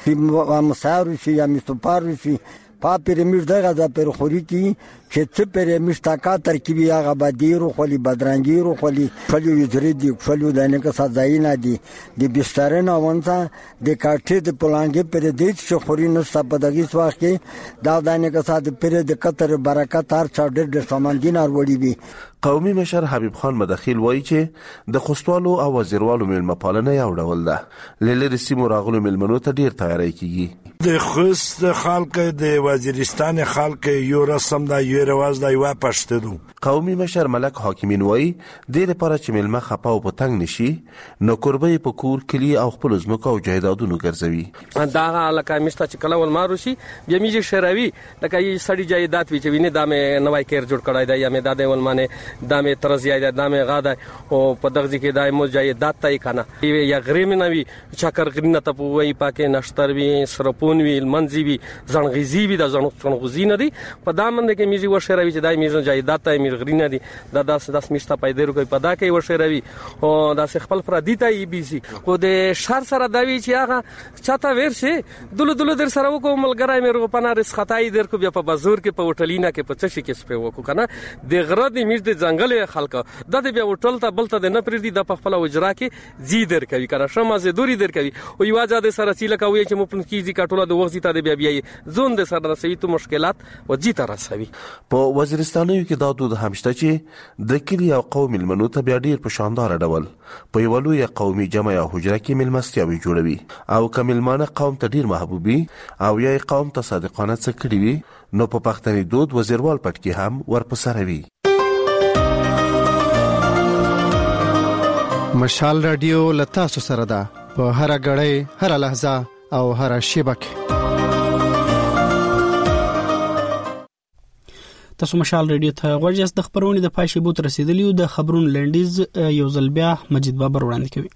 په مسارو شي یا مستپارو شي پاپره میر دغه د پر خوري کی چې څه پر مشتاقا ترکیبي هغه بدیرو خولي بدرنګیرو خولي فلو یذریدي فلو دانه کا سازاینا دي د بسترنه وانته د کاټې د پلانګې پر دې چې خوري نو سپدغي سواخ کې دا دانه کا سات پر د قطر برکت هر چا ډېر سامان دینار وړي وي. قومي مشر حبیب خان مداخل وایي چې د خوستوالو او وزیروالو ملمه پالنه یو ډول ده لری سیمو راغلو ملمنو ته ډیر تیاری کیږي. د خوست خلک د وزیرستان خلک یو رسم دا یو رواج دا یو پښتو. قومي مشر ملک حاکمین وایي د لپاره چې ملمه خپاو په تنگ نشي نو قربې په کور کلی او خپل زمکو او جایدادونو ګرځوي. دا علاقه مشته چې کله ول مارو شي بیا میږي شروي لکه یي سړی جایداد وی چې ویني دا مې نوای کیر جوړ کړای دا یا مې دا د ول مانه دا مې ترزیای دا مې غاده او په دغه کې دا مو جایداد تای کنه یا غریم نه وی چکر غرینه ته وای پاکه نشتر وی سرپون وی منځي وی زنغزي وی د زنغزي نه دی په دا منده کې میږي ورشروي چې دا میږي جایداد تای غرینه دي دا داس میشته پیدا کوي پدا کوي ورشروي او دا خپل پردي ته ای بي سي کو د شهر سره دا وی چې هغه چاته ورشه دلو در سره وکم ملګرای مې رو پنا رس خدای در کو بیا په بازار کې په هوټلینا کې په چشي کې سپه وکړو کنه د غره د میش د ځنګل خلک د بیا هوټل ته بلته د نپر دي د خپل وجرا کې زی در کوي کنه شمازه دوری در کوي او یو اجازه سره سیله کوي چې مو پن کیږي کټوله د وخت ته بیا زون د سره رسوي ته مشکلات و جی ته رسوي. په وزیرستانو کې دا دود همشته چې د کلی او قومي ملمنو ته بیا ډیر په شاندار ډول په یو لوی قومي جمع یا حجره کې ملمستیاوي جوړوي او کملمانه قوم ته ډیر محبوبي او یا قوم ته صادقانه څه کړی وي نو په پښتني دود وزیروال پټ کې هم ورپسره وي. مشال رادیو لتا سره ده په هر غړې هر لحظه او هر شیبه. تاسو مشال رادیو ته ورجس د خبرونې د پای شیبو تر رسیدلیو د خبرونو لنډیز یو ځل بیا مجید بابر وړاندې کوي.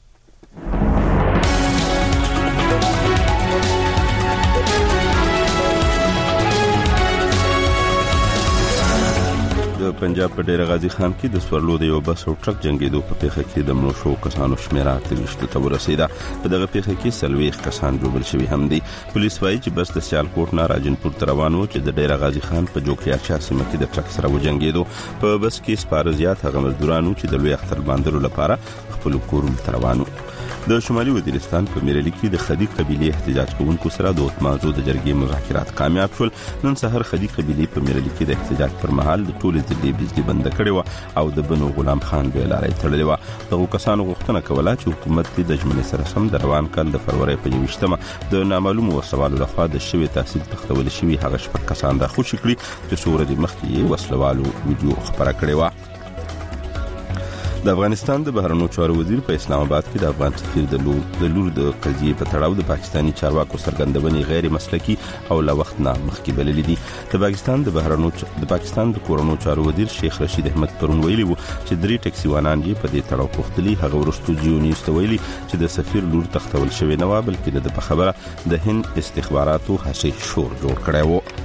د پنجاب په ډیر غازی خان کې د سورلو د یو بس او ټرک جنگیدو په پیښه کې د مړو شو کسانو شمیره 30 ته ورسیده. په دغه پیښه کې سلويخ کسان جوړل شوی هم دي. پولیس وايي چې بس د سیالکوټ نه راجنپور ته روان و چې د ډیر غازی خان په جوکیا چا سیمه کې د ټرک سره وجنګیدو. په بس کې سپاره زیات هغه مزدورانو چې د لوی اختر باندې لپاره خپل کورونو ته روانو. د شمالي وزیرستان په میرلی کې د خدی قبيله احتجاج کوونکو سره د موضوع د جرګې مذاکرات کامیاب شول. نن سحر خدی قبيله په میرلی کې د احتجاج پر مهال د ټولې ځلې بجلی بند کړې و او د بنو غلام خان به لارې تړلې و. دغه کسانو غوښتنه کوله چې حکومت د ژمنې سره سم د روان کال د فروری په 28مه د نامعلومو وسوالو لخوا د شوی تحصیل تختول شوی هغه شپږ کسان د خوشی کړی چې سورې مخکې وسلوالو ویډیو خبره کړې و. د افغانستان د بهرنیو چارو وزیر په اسلام آباد کې د افغان سفیر د لور د قضیې په تړاو د پاکستانی چارواکو سرګندونې غیر مسلکی او لا وخت نه مخکې بللې دي. د پاکستان د کورونو چارو وزیر شیخ رشید احمد پرون ویلي وو چې درې ټکسي وانان یې په دې تړاو پوښتلي. هغه ورستو جیونیست ویلي چې د سفیر لور تختول شوی نه و بلکې د خبره د هند استخباراتو هڅې شور جوړ کړی و.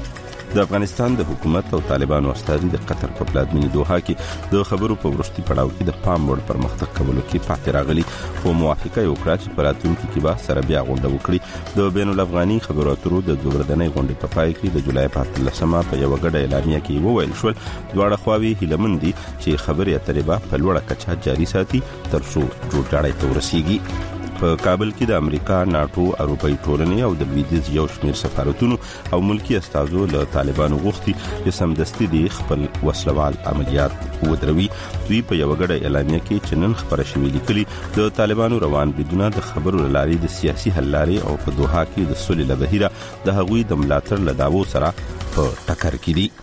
د افغانستان د حکومت او طالبانو استازي د قطر په پلازمینه دوحه کې د خبرو په وروستي پړاو کې د پام وړ پرمختګ کولو کې پاتې راغلي خو موافقه وکړه چې په راتلونکي کې به سره بیا غونډه وکړي د بین الافغاني خبرو اترو د دوردنۍ غونډې په پای کې د جولای په 13مه په یو غړ اعلامیه کې وویل شو دواړه خواوې هیله دي چې خبرې اترې به په لوړه کچه جاري ساتي تر څو جوړجاړی ته ورسیږي په کابل کې د امریکا ناتو اروپאי ټولنې او د لویدیځ یو شمېر سفارتونو او ملکی استازو له طالبانو غوښتي چې سمدستي د خپل وسلوال عملیات ودروي دوی په یو غړ اعلامیه کې چې نن خبره شوې لیکلي د طالبانو روان بریدونه د خبرو لاري د سیاسي حل لاري او په دوحه کې د صلح لبهیره د هغوی د ملاتړ له داوو سره په ټکر کې دي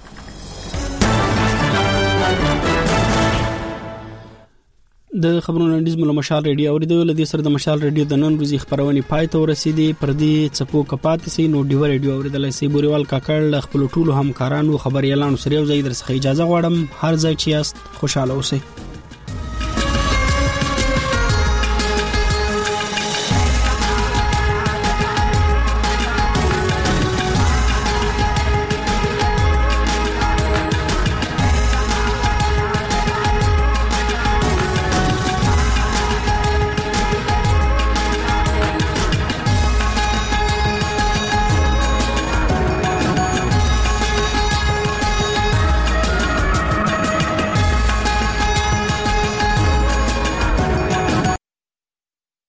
د خبرونو لنډیز مله مشال ریډیو اوریدو لدی سره د مشال ریډیو د نن ورځې خبرونه پای ته ورسېدي پر دې چپو کپات سي نو ډیو ریډیو اوریدل سي بوريوال کاکړ خپل ټولو همکارانو خبري اعلان سره یو ځای درڅخه اجازه غواړم هر ځای چې یاست خوشاله اوسئ